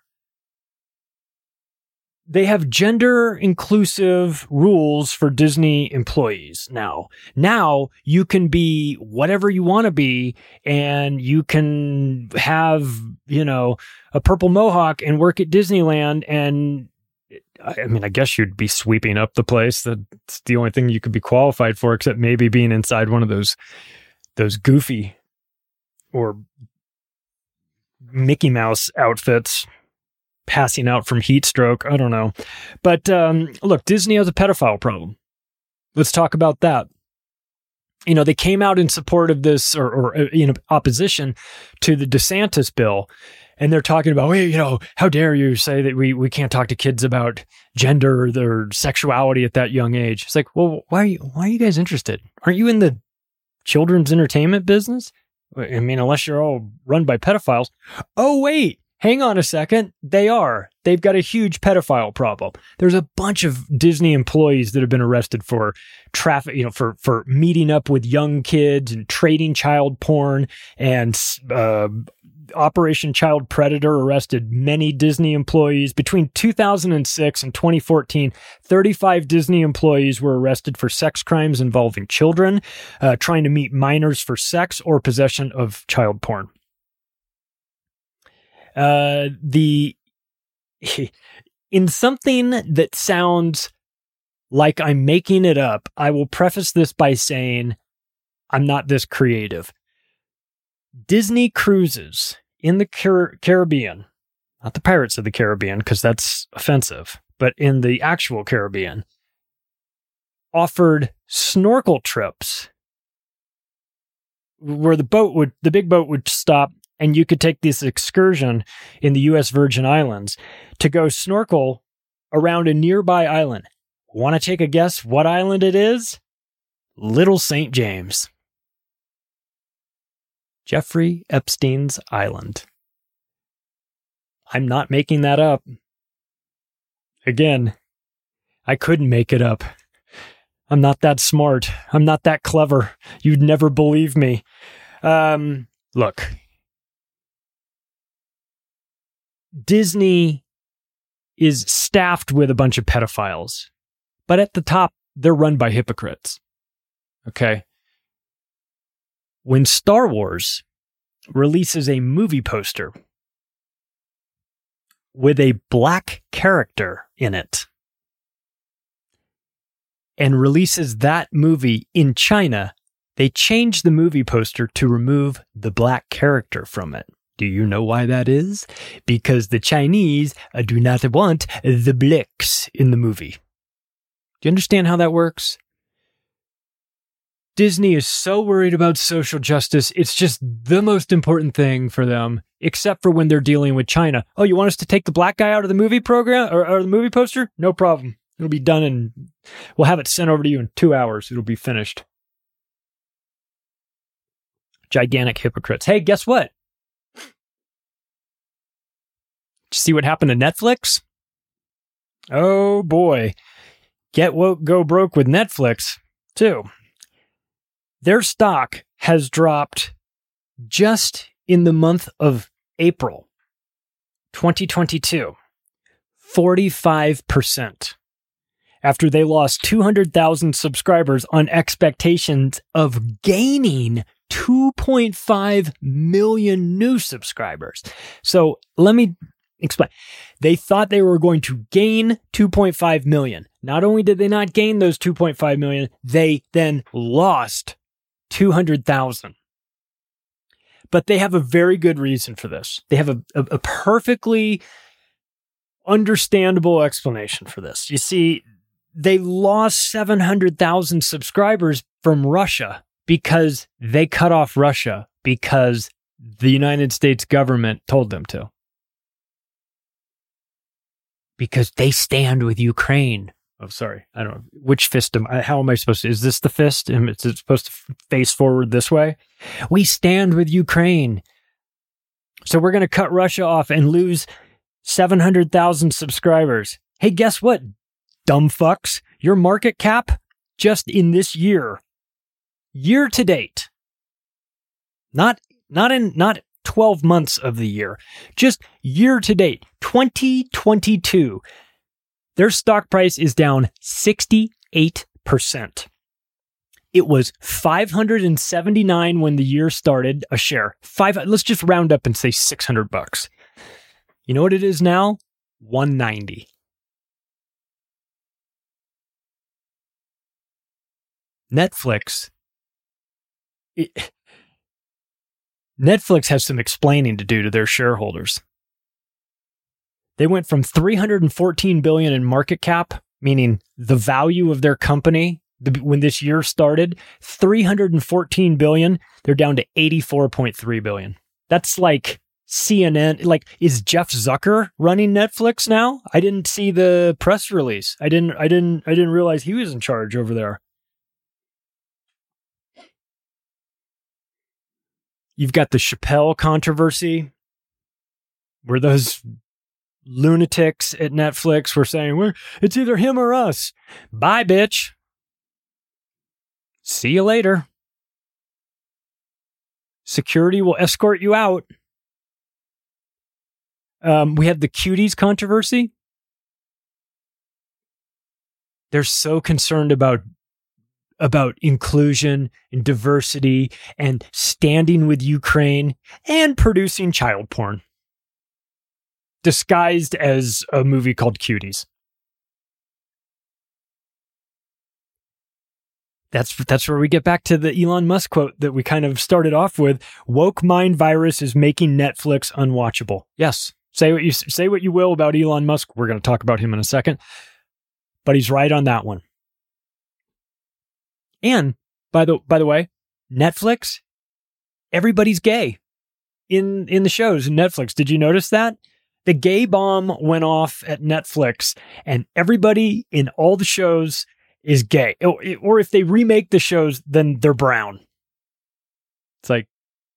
They have gender inclusive rules for Disney employees now. Now you can be whatever you want to be, and you can have, you know, a purple mohawk and work at Disneyland. And I mean, I guess you'd be sweeping up the place. That's the only thing you could be qualified for, except maybe being inside one of those those goofy or Mickey Mouse outfits, passing out from heat stroke. I don't know. But um, look, Disney has a pedophile problem. Let's talk about that. You know, they came out in support of this, or, or in opposition to the DeSantis bill, and they're talking about, hey, you know, how dare you say that we, we can't talk to kids about gender or their sexuality at that young age? It's like, well, why are you, why are you guys interested? Aren't you in the children's entertainment business? I mean, unless you're all run by pedophiles. Oh, wait. Hang on a second. They are. They've got a huge pedophile problem. There's a bunch of Disney employees that have been arrested for traffic, you know, for, for meeting up with young kids and trading child porn, and uh, Operation Child Predator arrested many Disney employees. Between two thousand six and twenty fourteen, thirty-five Disney employees were arrested for sex crimes involving children, uh, trying to meet minors for sex or possession of child porn. Uh, the, in something that sounds like I'm making it up, I will preface this by saying I'm not this creative. Disney Cruises in the Car- Caribbean, not the Pirates of the Caribbean, because that's offensive, but in the actual Caribbean, offered snorkel trips where the boat would, the big boat would stop, and you could take this excursion in the U S Virgin Islands to go snorkel around a nearby island. Want to take a guess what island it is? Little Saint James. Jeffrey Epstein's island. I'm not making that up. Again, I couldn't make it up. I'm not that smart. I'm not that clever. You'd never believe me. Um, look. Disney is staffed with a bunch of pedophiles, but at the top, they're run by hypocrites. Okay? When Star Wars releases a movie poster with a black character in it and releases that movie in China, they change the movie poster to remove the black character from it. Do you know why that is? Because the Chinese uh, do not want the blacks in the movie. Do you understand how that works? Disney is so worried about social justice, it's just the most important thing for them, except for when they're dealing with China. Oh, you want us to take the black guy out of the movie program, or, or the movie poster? No problem. It'll be done, and we'll have it sent over to you in two hours. It'll be finished. Gigantic hypocrites. Hey, guess what? Did you see what happened to Netflix? Oh boy. Get woke, go broke with Netflix, too. Their stock has dropped just in the month of April twenty twenty-two, forty-five percent. After they lost two hundred thousand subscribers on expectations of gaining two point five million new subscribers. So let me explain. They thought they were going to gain two point five million. Not only did they not gain those two point five million, they then lost two hundred thousand. But they have a very good reason for this. They have a, a, a perfectly understandable explanation for this. You see, they lost seven hundred thousand subscribers from Russia because they cut off Russia because the United States government told them to. Because they stand with Ukraine. Oh, sorry. I don't know. Which fist am I? How am I supposed to? Is this the fist? Is it supposed to face forward this way? We stand with Ukraine. So we're going to cut Russia off and lose seven hundred thousand subscribers. Hey, guess what, dumb fucks? Your market cap just in this year, year to date, not, not in, not twelve months of the year, just year to date, twenty twenty-two. Their stock price is down sixty-eight percent. It was five hundred seventy-nine when the year started a share. Five, let's just round up and say six hundred bucks. You know what it is now? one ninety. Netflix, it, Netflix has some explaining to do to their shareholders. They went from three hundred fourteen billion dollars in market cap, meaning the value of their company the, when this year started, three hundred fourteen billion dollars, they're down to eighty-four point three billion dollars. That's like C N N. Like, is Jeff Zucker running Netflix now? I didn't see the press release. I didn't I didn't I didn't realize he was in charge over there. You've got the Chappelle controversy, where those lunatics at Netflix were saying, "We're it's either him or us." Bye, bitch. See you later. Security will escort you out. Um, we had the Cuties controversy. They're so concerned about about inclusion and diversity and standing with Ukraine and producing child porn disguised as a movie called Cuties. That's that's where we get back to the Elon Musk quote that we kind of started off with. Woke mind virus is making Netflix unwatchable. Yes. Say what you say what you will about Elon Musk. We're going to talk about him in a second. But he's right on that one. And by the by the way, Netflix, everybody's gay in in the shows in Netflix. Did you notice that? The gay bomb went off at Netflix and everybody in all the shows is gay. Or, or if they remake the shows, then they're brown. It's like,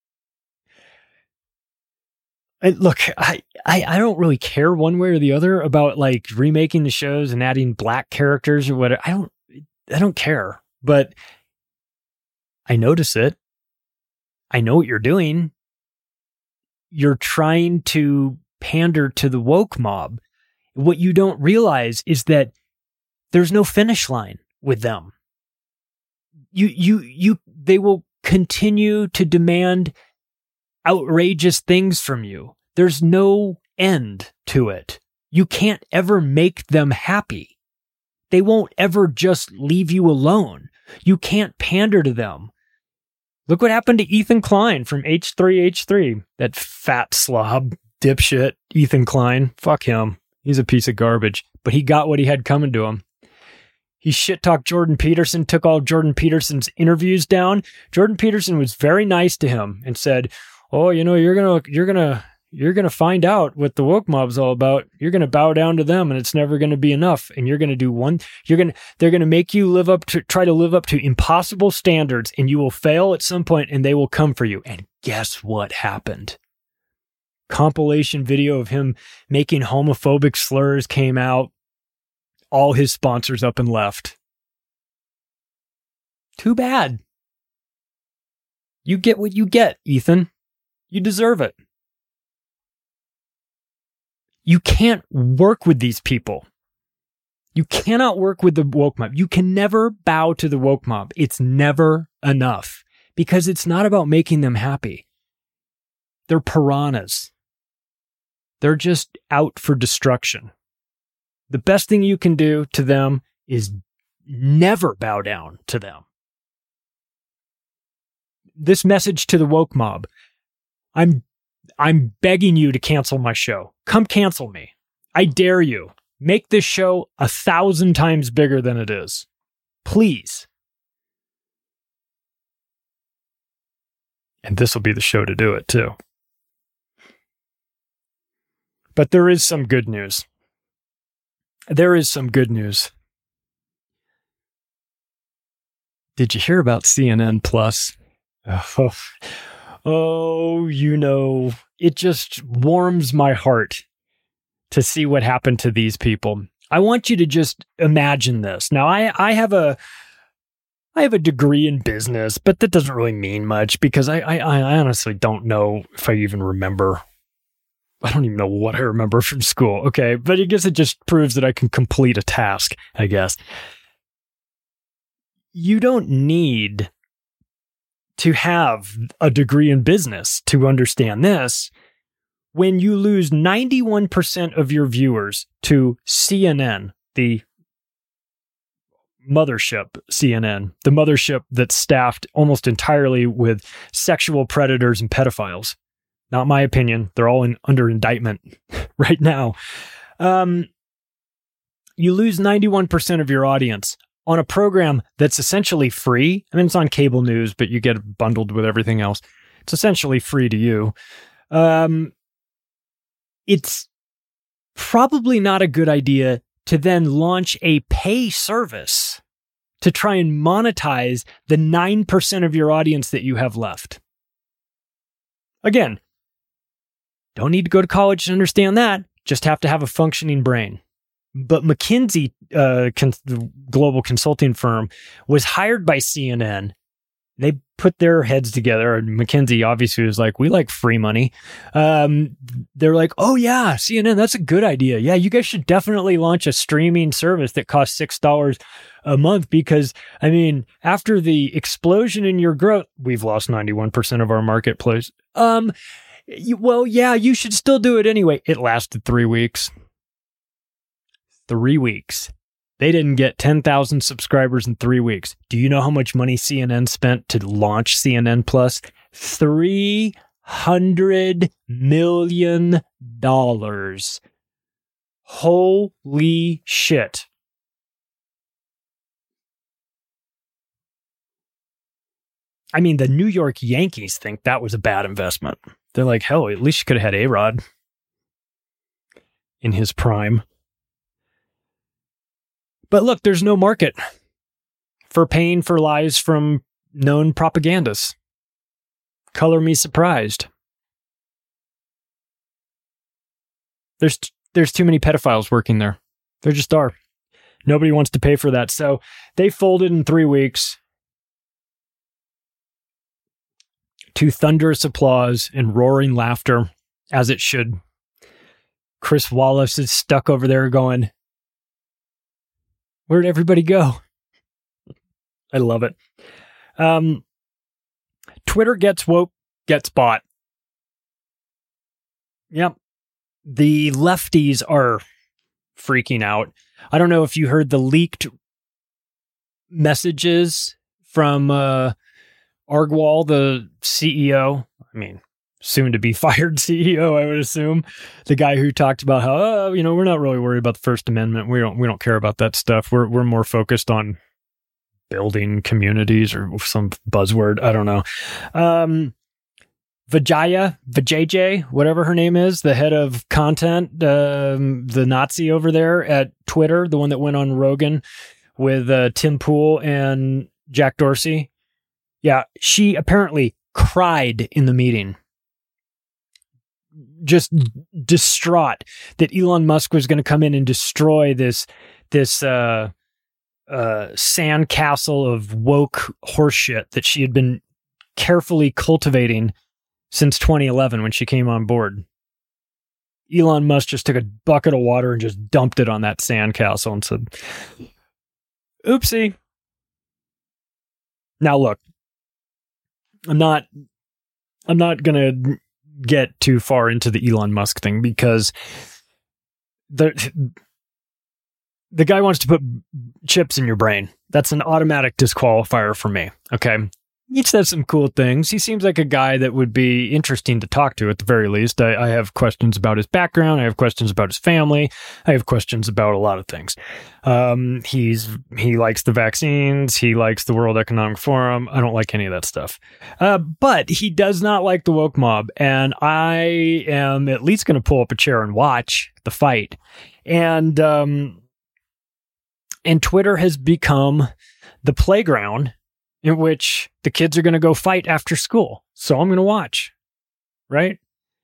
I, look, I, I, I don't really care one way or the other about like remaking the shows and adding black characters or whatever. I don't, I don't care, but I notice it. I know what you're doing. You're trying to pander to the woke mob. What you don't realize is that there's no finish line with them. You, you, you, they will continue to demand outrageous things from you. There's no end to it. You can't ever make them happy. They won't ever just leave you alone. You can't pander to them. Look what happened to Ethan Klein from H three H three. That fat slob dipshit, Ethan Klein. Fuck him. He's a piece of garbage. But he got what he had coming to him. He shit-talked Jordan Peterson, took all Jordan Peterson's interviews down. Jordan Peterson was very nice to him and said, "Oh, you know, you're gonna, you're gonna, you're gonna find out what the woke mob's all about. You're gonna bow down to them, and it's never gonna be enough. And you're gonna do one. You're gonna, they're gonna make you live up to, try to live up to impossible standards, and you will fail at some point, and they will come for you." And guess what happened? Compilation video of him making homophobic slurs came out. All his sponsors up and left. Too bad. You get what you get, Ethan. You deserve it. You can't work with these people. You cannot work with the woke mob. You can never bow to the woke mob. It's never enough because it's not about making them happy. They're piranhas. They're just out for destruction. The best thing you can do to them is never bow down to them. This message to the woke mob. I'm I'm begging you to cancel my show. Come cancel me. I dare you. Make this show a thousand times bigger than it is. Please. And this will be the show to do it too. But there is some good news. There is some good news. Did you hear about C N N Plus? Oh, oh, you know, it just warms my heart to see what happened to these people. I want you to just imagine this. Now, I, I have a I have a degree in business, but that doesn't really mean much because I, I, I honestly don't know if I even remember. I don't even know what I remember from school. Okay, but I guess it just proves that I can complete a task, I guess. You don't need to have a degree in business to understand this. When you lose ninety-one percent of your viewers to C N N, the mothership, C N N, the mothership that's staffed almost entirely with sexual predators and pedophiles. Not my opinion. They're all in, under indictment right now. Um, you lose ninety-one percent of your audience on a program that's essentially free. I mean, it's on cable news, but you get it bundled with everything else. It's essentially free to you. Um, it's probably not a good idea to then launch a pay service to try and monetize the nine percent of your audience that you have left. Again, don't need to go to college to understand that. Just have to have a functioning brain. But McKinsey, uh, cons- the global consulting firm, was hired by C N N. They put their heads together, and McKinsey obviously was like, we like free money. Um, they're like, oh yeah, C N N, that's a good idea. Yeah, you guys should definitely launch a streaming service that costs six dollars a month because, I mean, after the explosion in your growth, we've lost ninety-one percent of our marketplace. Um, you, well, yeah, you should still do it anyway. It lasted three weeks. Three weeks. They didn't get ten thousand subscribers in three weeks. Do you know how much money C N N spent to launch C N N Plus? three hundred million dollars. Holy shit. I mean, the New York Yankees think that was a bad investment. They're like, hell, at least you could have had A-Rod in his prime. But look, there's no market for paying for lies from known propagandists. Color me surprised. There's there's too many pedophiles working there. There just are. Nobody wants to pay for that. So they folded in three weeks to thunderous applause and roaring laughter, as it should. Chris Wallace is stuck over there going, where'd everybody go? I love it. Um, Twitter gets woke, gets bought. Yep. The lefties are freaking out. I don't know if you heard the leaked messages from uh, Argwal, the C E O. I mean, soon to be fired C E O, I would assume. The guy who talked about how, oh, you know, we're not really worried about the First Amendment. We don't we don't care about that stuff. We're we're more focused on building communities or some buzzword. I don't know. Um, Vijaya, Vijay, whatever her name is, the head of content, um, the Nazi over there at Twitter, the one that went on Rogan with uh, Tim Pool and Jack Dorsey. Yeah, she apparently cried in the meeting. Just distraught that Elon Musk was going to come in and destroy this this uh, uh, sandcastle of woke horseshit that she had been carefully cultivating since twenty eleven when she came on board. Elon Musk just took a bucket of water and just dumped it on that sandcastle and said, oopsie. Now look, I'm not I'm not going to get too far into the Elon Musk thing because the the guy wants to put chips in your brain. That's an automatic disqualifier for me. Okay. He says some cool things. He seems like a guy that would be interesting to talk to at the very least. I, I have questions about his background. I have questions about his family. I have questions about a lot of things. Um, he's he likes the vaccines. He likes the World Economic Forum. I don't like any of that stuff. Uh, but he does not like the woke mob. And I am at least going to pull up a chair and watch the fight. And, um, and Twitter has become the playground in which the kids are going to go fight after school. So I'm going to watch, right?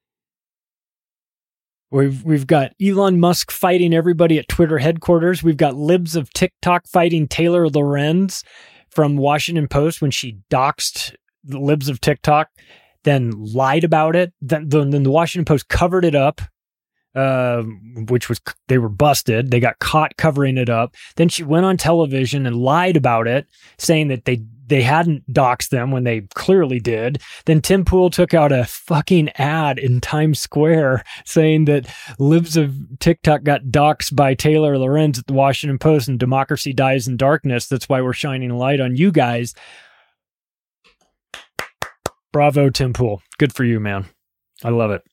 We've, we've got Elon Musk fighting everybody at Twitter headquarters. We've got libs of TikTok fighting Taylor Lorenz from Washington Post when she doxed the libs of TikTok, then lied about it. Then, then the Washington Post covered it up, uh, which was, they were busted. They got caught covering it up. Then she went on television and lied about it, saying that they they hadn't doxed them when they clearly did. Then Tim Pool took out a fucking ad in Times Square saying that libs of TikTok got doxed by Taylor Lorenz at the Washington Post and democracy dies in darkness. That's why we're shining a light on you guys. Bravo, Tim Pool. Good for you, man. I love it.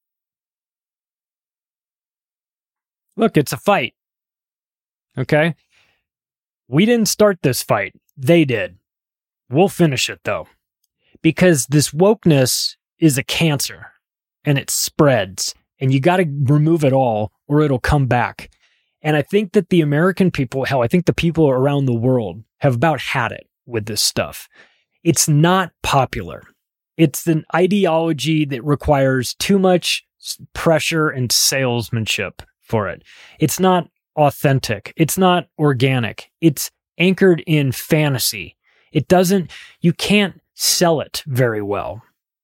Look, it's a fight. Okay? We didn't start this fight. They did. We'll finish it, though. Because this wokeness is a cancer, and it spreads, and you got to remove it all, or it'll come back. And I think that the American people, hell, I think the people around the world have about had it with this stuff. It's not popular. It's an ideology that requires too much pressure and salesmanship for it. It's not authentic. It's not organic. It's anchored in fantasy. It doesn't, you can't sell it very well.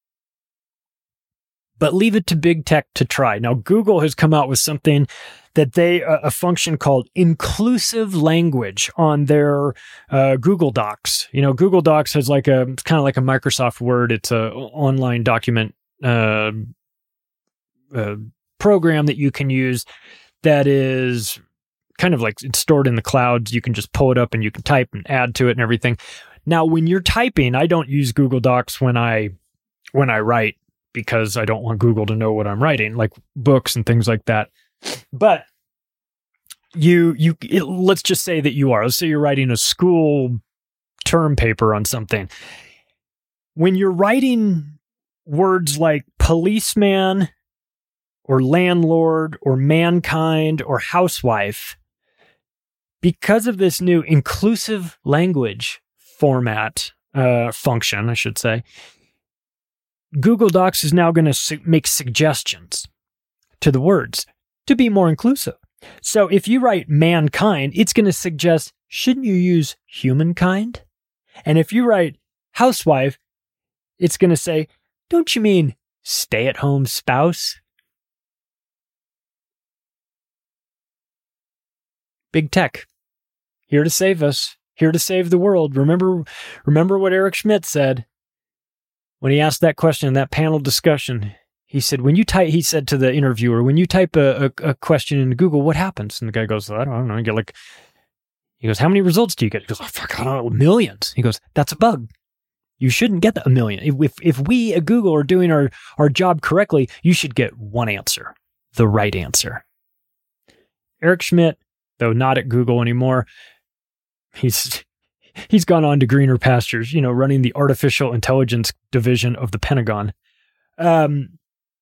But leave it to big tech to try. Now, Google has come out with something that they, uh, a function called inclusive language on their uh, Google Docs. You know, Google Docs has like a, it's kind of like a Microsoft Word. It's a online document uh, uh, program that you can use that is kind of like it's stored in the clouds. You can just pull it up and you can type and add to it and everything. Now, when you're typing, I don't use Google Docs when I when I write because I don't want Google to know what I'm writing, like books and things like that. But you you it, let's just say that you are. Let's say you're writing a school term paper on something. When you're writing words like policeman or landlord or mankind or housewife, because of this new inclusive language format uh, function, I should say, Google Docs is now going to su- make suggestions to the words to be more inclusive. So if you write mankind, it's going to suggest, shouldn't you use humankind? And if you write housewife, it's going to say, don't you mean stay-at-home spouse? Big tech, here to save us, here to save the world. Remember, remember what Eric Schmidt said when he asked that question in that panel discussion. He said, when you type, he said to the interviewer, when you type a, a, a question into Google, what happens? And the guy goes, I don't know. You get like, he goes, how many results do you get? He goes, oh, fuck, I don't know, millions. He goes, that's a bug. You shouldn't get a million. If if we at Google are doing our, our job correctly, you should get one answer, the right answer. Eric Schmidt, though not at Google anymore, he's he's gone on to greener pastures, you know, running the artificial intelligence division of the Pentagon. Um,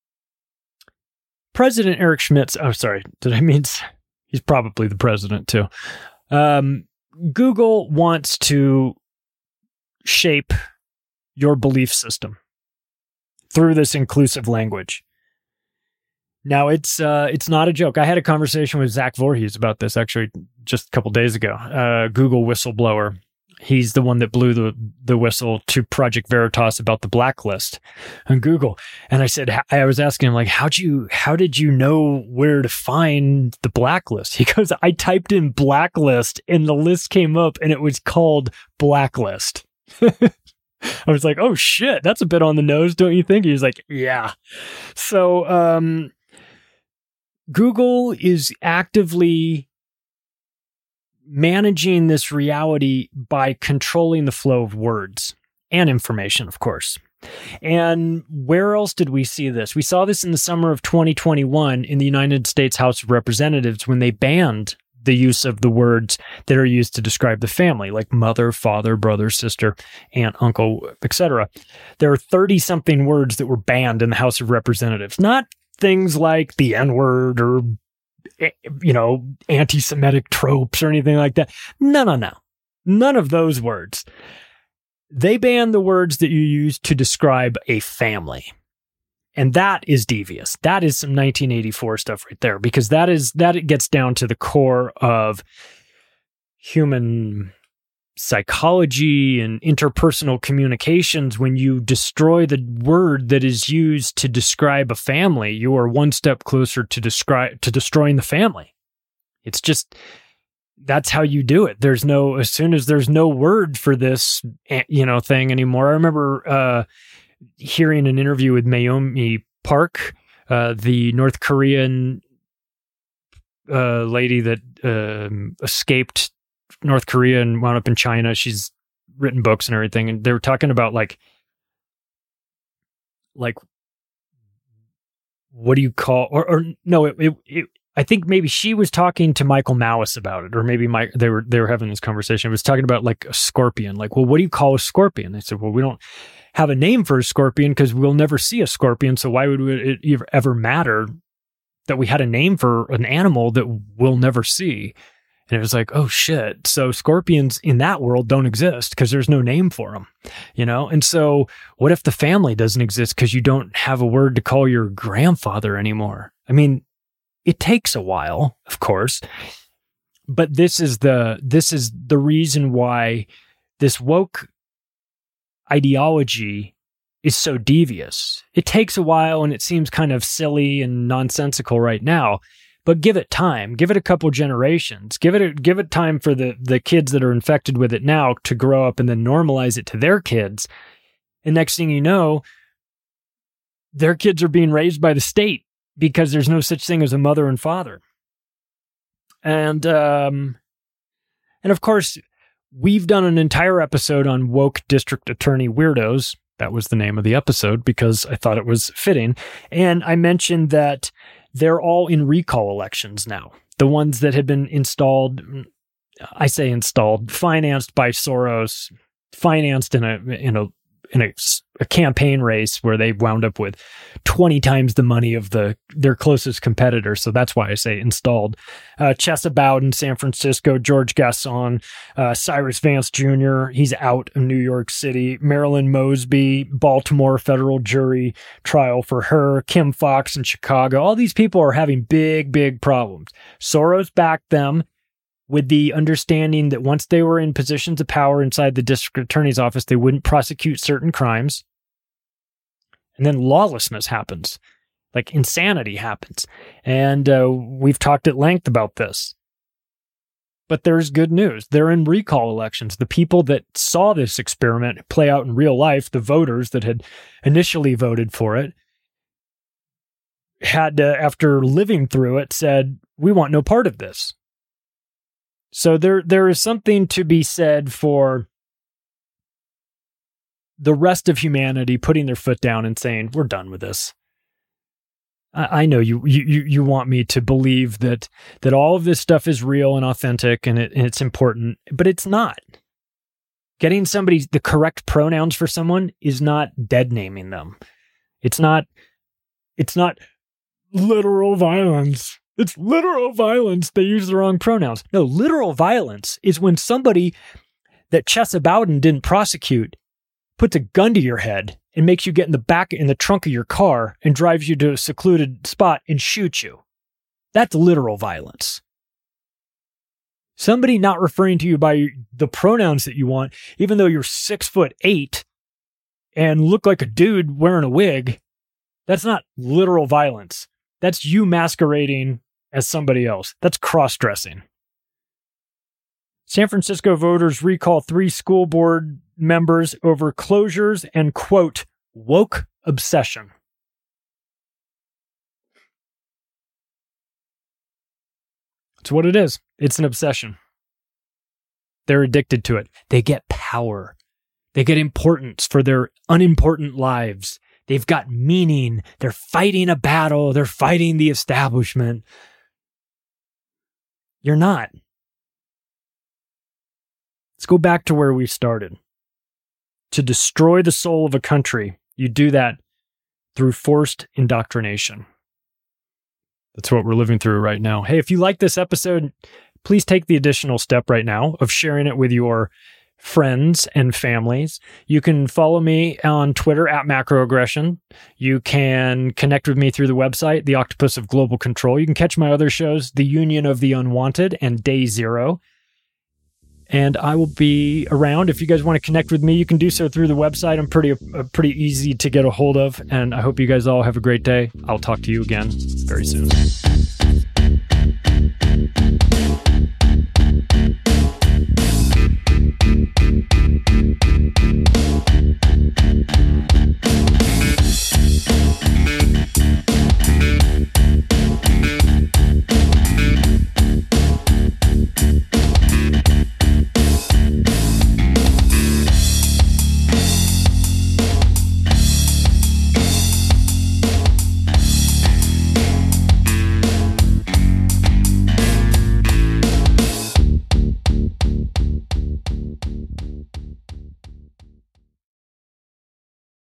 President Eric Schmidt's, oh, sorry, did I mean, he's probably the president too. Um, Google wants to shape your belief system through this inclusive language. Now, it's uh, it's not a joke. I had a conversation with Zach Voorhees about this actually just a couple days ago. Uh, Google whistleblower. He's the one that blew the, the whistle to Project Veritas about the blacklist on Google. And I said, I was asking him, like, how'd you, how did you know where to find the blacklist? He goes, I typed in blacklist and the list came up and it was called Blacklist. I was like, oh shit, that's a bit on the nose, don't you think? He was like, yeah. So, um, Google is actively managing this reality by controlling the flow of words and information, of course. And where else did we see this? We saw this in the summer of twenty twenty-one in the United States House of Representatives when they banned the use of the words that are used to describe the family, like mother, father, brother, sister, aunt, uncle, et cetera. There are thirty-something words that were banned in the House of Representatives. Not things like the N-word or, you know, anti-Semitic tropes or anything like that. No, no, no. None of those words. They banned the words that you use to describe a family. And that is devious. That is some nineteen eighty-four stuff right there, because that is, that it gets down to the core of human psychology and interpersonal communications. When you destroy the word that is used to describe a family, you are one step closer to describe to destroying the family. It's just, that's how you do it. There's no, as soon as there's no word for this, you know, thing anymore. I remember uh, hearing an interview with Naomi Park, uh, the North Korean uh, lady that uh, escaped North Korea and wound up in China. She's written books and everything. And they were talking about like, like, what do you call, or, or no, it, it, it I think maybe she was talking to Michael Malice about it, or maybe Mike, they were they were having this conversation. It was talking about like a scorpion. Like, well, what do you call a scorpion? They said, well, we don't have a name for a scorpion because we'll never see a scorpion. So why would it ever matter that we had a name for an animal that we'll never see? And it was like, oh shit. So scorpions in that world don't exist because there's no name for them, you know? And so what if the family doesn't exist because you don't have a word to call your grandfather anymore? I mean, it takes a while, of course, but this is the this is the reason why this woke ideology is so devious. It takes a while and it seems kind of silly and nonsensical right now, but give it time. Give it a couple generations. Give it a, give it time for the the kids that are infected with it now to grow up and then normalize it to their kids. And next thing you know, their kids are being raised by the state, because there's no such thing as a mother and father. And, um, and of course, we've done an entire episode on woke district attorney weirdos. That was the name of the episode because I thought it was fitting. And I mentioned that they're all in recall elections now. The ones that had been installed, I say installed, financed by Soros, financed in a, in a, in a, a campaign race where they wound up with twenty times the money of the their closest competitor. So that's why I say installed. Uh, Chesa Bowden, San Francisco, George Gascon, uh, Cyrus Vance Junior, he's out of New York City, Marilyn Mosby, Baltimore federal jury trial for her, Kim Fox in Chicago. All these people are having big, big problems. Soros backed them with the understanding that once they were in positions of power inside the district attorney's office, they wouldn't prosecute certain crimes. And then lawlessness happens, like insanity happens. And uh, we've talked at length about this. But there's good news. They're in recall elections. The people that saw this experiment play out in real life, the voters that had initially voted for it, had, uh, after living through it, said, we want no part of this. So there, there is something to be said for the rest of humanity putting their foot down and saying, we're done with this. I, I know you, you, you want me to believe that, that all of this stuff is real and authentic and, it, and it's important, but it's not. Getting somebody the correct pronouns for someone is not dead naming them. It's not, it's not literal violence. It's literal violence. They use the wrong pronouns. No, literal violence is when somebody that Chesa Bowden didn't prosecute puts a gun to your head and makes you get in the back, in the trunk of your car and drives you to a secluded spot and shoots you. That's literal violence. Somebody not referring to you by the pronouns that you want, even though you're six foot eight and look like a dude wearing a wig, that's not literal violence. That's you masquerading as somebody else. That's cross-dressing. San Francisco voters recall three school board members over closures and, quote, woke obsession. It's what it is. It's an obsession. They're addicted to it. They get power. They get importance for their unimportant lives. They've got meaning. They're fighting a battle. They're fighting the establishment. You're not. Let's go back to where we started. To destroy the soul of a country, you do that through forced indoctrination. That's what we're living through right now. Hey, if you like this episode, please take the additional step right now of sharing it with your friends and families. You can follow me on Twitter at Macroaggression. You can connect with me through the website, The Octopus of Global Control. You can catch my other shows, The Union of the Unwanted and Day Zero. And I will be around. If you guys want to connect with me, you can do so through the website. I'm pretty uh, pretty easy to get a hold of. And I hope you guys all have a great day. I'll talk to you again very soon.